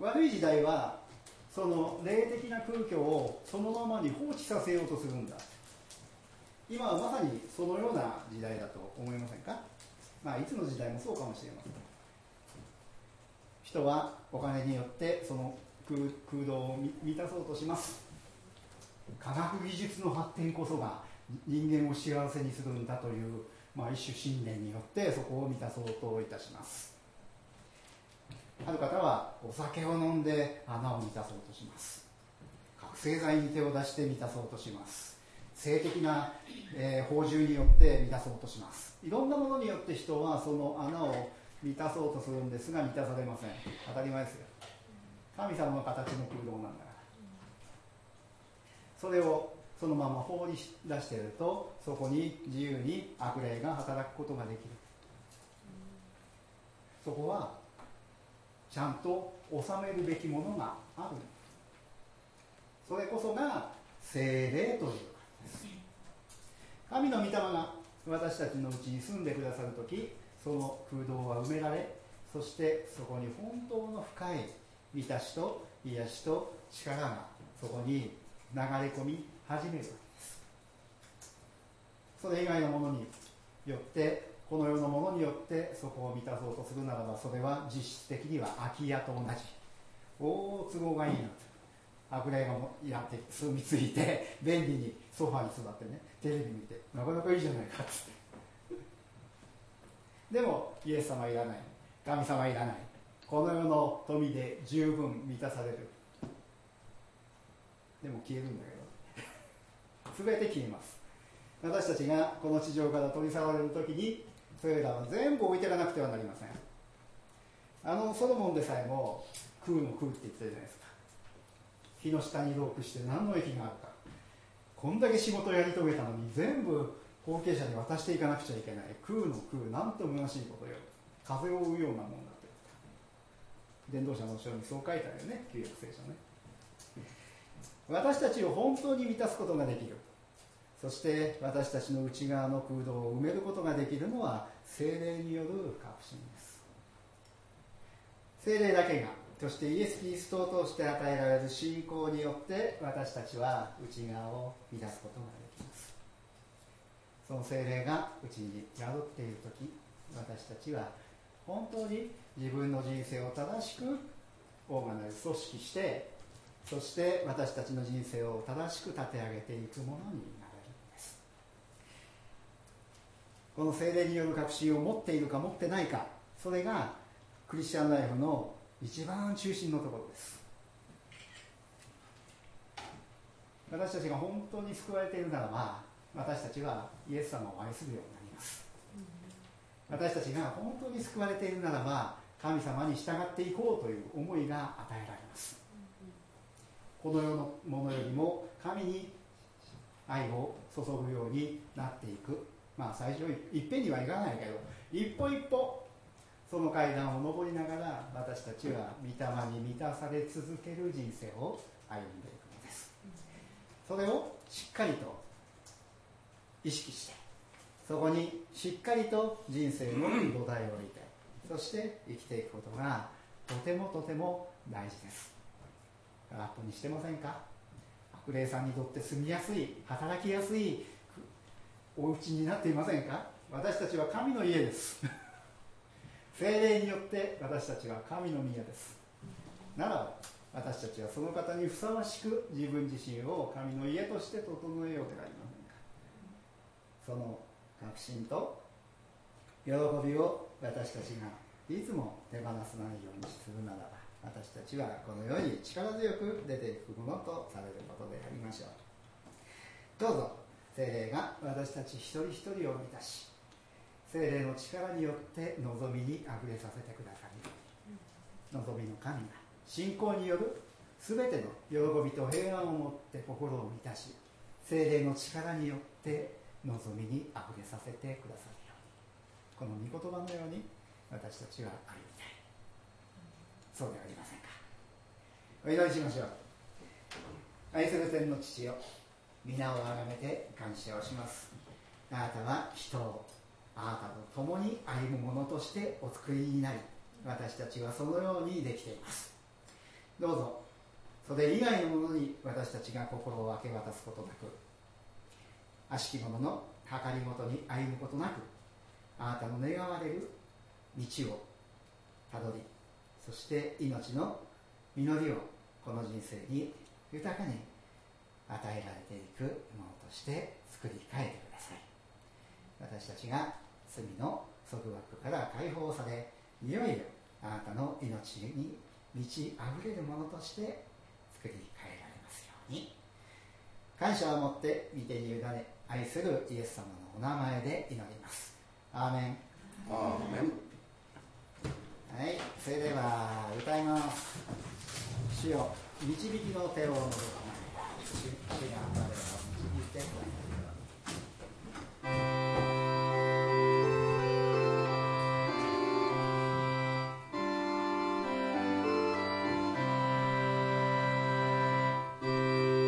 悪い時代はその霊的な空虚をそのままに放置させようとするんだ。今はまさにそのような時代だと思いませんか。まあいつの時代もそうかもしれません。人はお金によってその 空, 空洞を満たそうとします。科学技術の発展こそが人間を幸せにするんだという、まあ、一種信念によってそこを満たそうといたします。ある方はお酒を飲んで穴を満たそうとします。覚醒剤に手を出して満たそうとします。性的な、えー、放縦によって満たそうとします。いろんなものによって人はその穴を満たそうとするんですが満たされません。当たり前ですよ。神様の形の空洞なんだから。それをそのまま放り出しているとそこに自由に悪霊が働くことができる。そこはちゃんと収めるべきものがある。 それこそが聖霊ということです。神の御霊が私たちのうちに住んでくださるとき、その空洞は埋められ、そしてそこに本当の深い満たしと癒しと力がそこに流れ込み始めるわけです。それ以外のものによって、この世のものによってそこを満たそうとするならば、それは実質的には空き家と同じ。大都合がいいなと、悪霊がやって住み着いて便利にソファに座ってね、テレビ見て、なかなかいいじゃないかっつってでもイエス様いらない、神様いらない、この世の富で十分満たされる。でも消えるんだけど全て消えます。私たちがこの地上から取り去られるときに、それらは全部置いていかなくてはなりません。あのソロモンでさえも空の空って言ってるじゃないですか。火の下にロープして何の益があるか。こんだけ仕事をやり遂げたのに全部後継者に渡していかなくちゃいけない。空の空、なんと虚しいことよ。風を追うようなもんだって。伝道者の書にそう書いてあるよね、旧約聖書ね。私たちを本当に満たすことができる。そして私たちの内側の空洞を埋めることができるのは聖霊による確信です。聖霊だけが、そしてイエス・キリストを通して与えられる信仰によって私たちは内側を満たすことができます。その聖霊が内に宿っているとき、私たちは本当に自分の人生を正しくオーガナイズ組織して、そして私たちの人生を正しく立て上げていくものになるんです。この聖霊による確信を持っているか持ってないか、それがクリスチャンライフの一番中心のところです。私たちが本当に救われているならば、私たちはイエス様を愛するようになります。私たちが本当に救われているならば、神様に従っていこうという思いが与えられます。この世のものよりも神に愛を注ぐようになっていく。まあ最初いっぺんにはいかないけど、一歩一歩その階段を上りながら、私たちは御霊に満たされ続ける人生を歩んでいくのです。それをしっかりと意識して、そこにしっかりと人生の土台を置いて、そして生きていくことがとてもとても大事です。空っぽにしてませんか？悪霊さんにとって住みやすい、働きやすいお家になっていませんか？私たちは神の家です聖霊によって私たちは神の宮です。ならば私たちはその方にふさわしく自分自身を神の家として整えようではありませんか。その確信と喜びを私たちがいつも手放さないようにするならば、私たちはこのように力強く出ていくものとされることでありましょう。どうぞ聖霊が私たち一人一人を満たし、聖霊の力によって望みにあふれさせてくださり、望みの神が信仰によるすべての喜びと平安を持って心を満たし、聖霊の力によって望みにあふれさせてくださるように、この御言葉のように私たちは歩みたい。そうではありませんか。お祈りしましょう。愛する天の父よ、皆をあがめて感謝をします。あなたは人をあなたと共に歩むものとしてお作りになり、私たちはそのようにできています。どうぞそれ以外のものに私たちが心を明け渡すことなく、悪しき者の計りごとに歩むことなく、あなたの願われる道をたどり、そして命の実りをこの人生に豊かに与えられていくものとして作り変えてください。私たちが罪の束縛から解放され、いよいよあなたの命に満ちあふれるものとして作り変えられますように、感謝を持って御手に委ね、愛するイエス様のお名前で祈ります。アーメン。 アーメン。 はい、それでは歌います。主よ、導きの手を伸ばさない。主が我々を導いてください。 「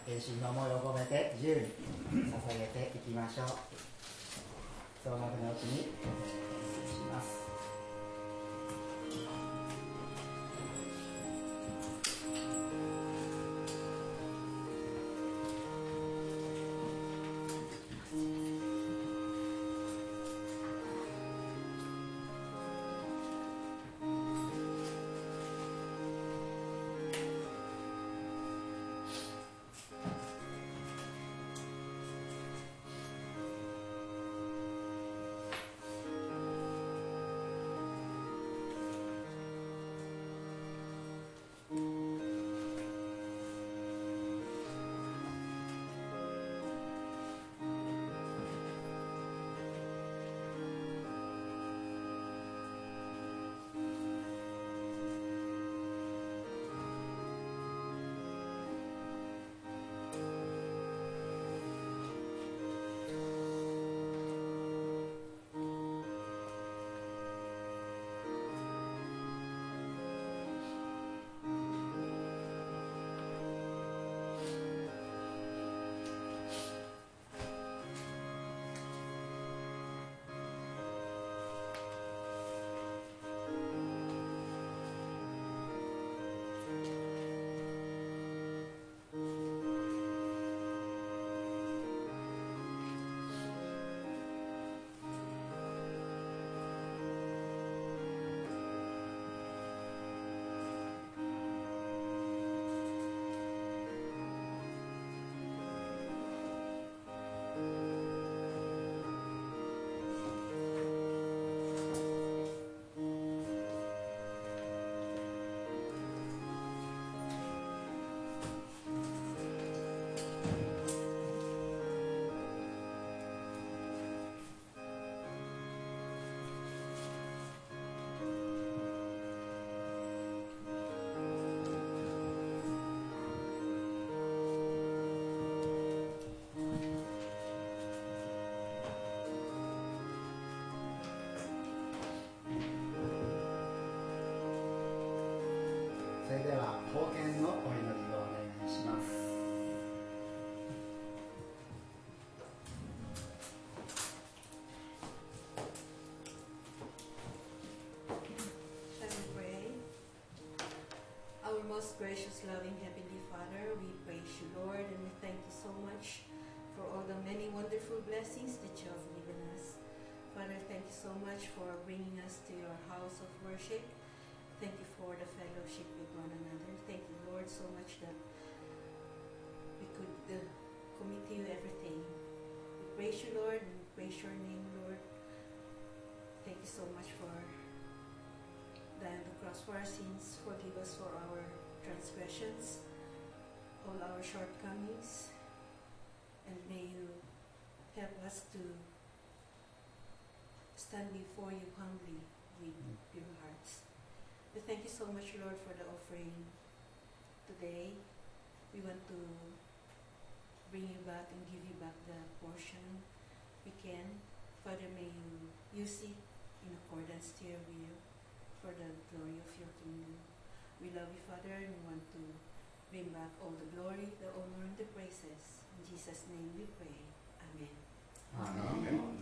栄心の思いを込めて自由に捧げていきましょう。総額のうちにお願いします。それでは奉献のお祈りをお願いします。 Our most gracious, loving Heavenly Father, we praise you, Lord, and we thank you so much for all the many wonderful blessings that you have given us. Father, thank you so much for bringing us to your house of worship. Thank you for the fellowship with one another. Thank you, Lord, so much that we could uh, commit to you everything. We praise you, Lord, and praise your name, Lord. Thank you so much for dying on the cross for our sins. Forgive us for our transgressions, all our shortcomings, and may you help us to stand before you humbly with pure hearts. We thank you so much, Lord, for the offering today. We want to bring you back and give you back the portion we can. Father, may you use it in accordance to your will for the glory of your kingdom. We love you, Father, and we want to bring back all the glory, the honor, and the praises. In Jesus' name we pray. Amen. Amen.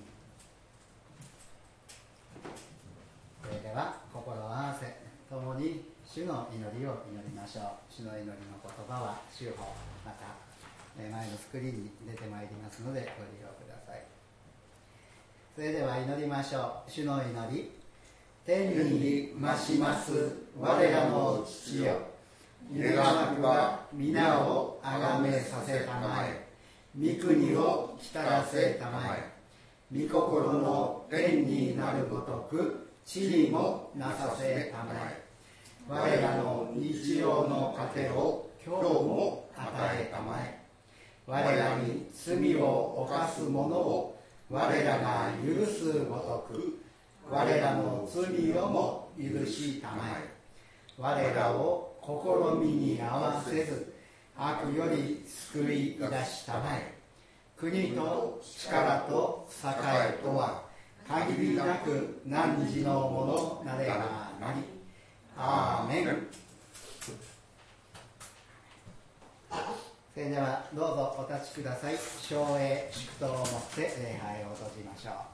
それでは心を合わせ共に主の祈りを祈りましょう。主の祈りの言葉は主法、また前のスクリーンに出てまいりますのでご利用ください。それでは祈りましょう。主の祈り。天に増します我らの父よ、願わくは皆をあがめさせたまえ、御国を来たらせたまえ、御心の天になるごとく地にもなさせたまえ、我らの日曜の糧を今日も与えたまえ、我らに罪を犯す者を我らが許すごとく我らの罪をも許したまえ、我らを試みに合わせず悪より救い出したまえ、国と力と栄とは限りなく汝のものなればなり。アーメン。 それではどうぞお立ちください。唱詠祝祷をもって礼拝を閉じましょう。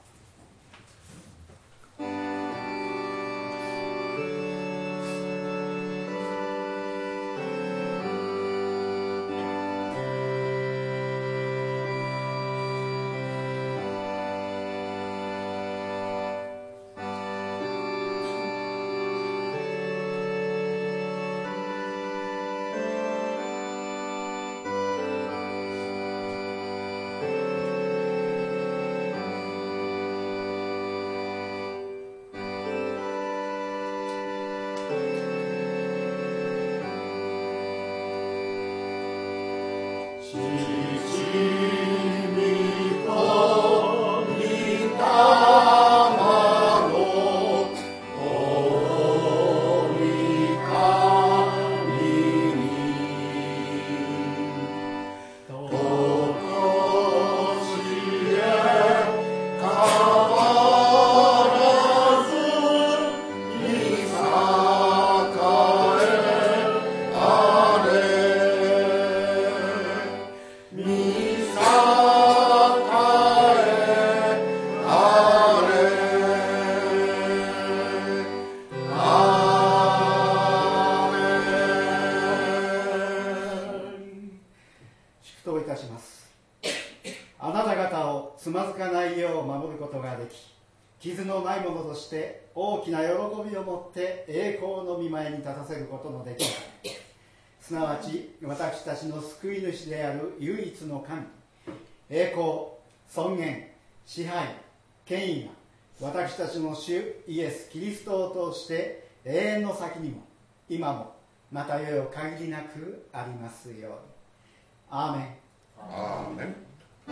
傷のないものとして大きな喜びを持って栄光の御前に立たせることのできる、すなわち私たちの救い主である唯一の神、栄光、尊厳、支配、権威が私たちの主イエス・キリストを通して永遠の先にも今もまた世よ限りなくありますように。アーメン。 アーメン。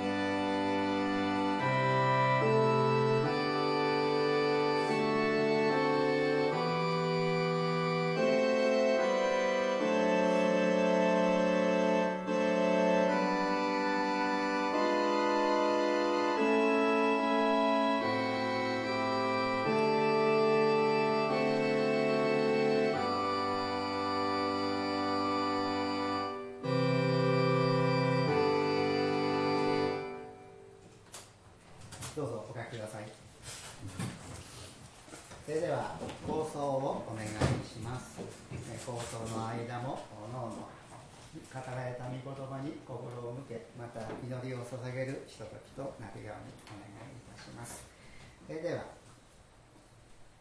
どうぞお書きください。それでは構想をお願いします。構想の間もおのおの語られた御言葉に心を向け、また祈りを捧げるひとときとなるようにお願いいたします。それでは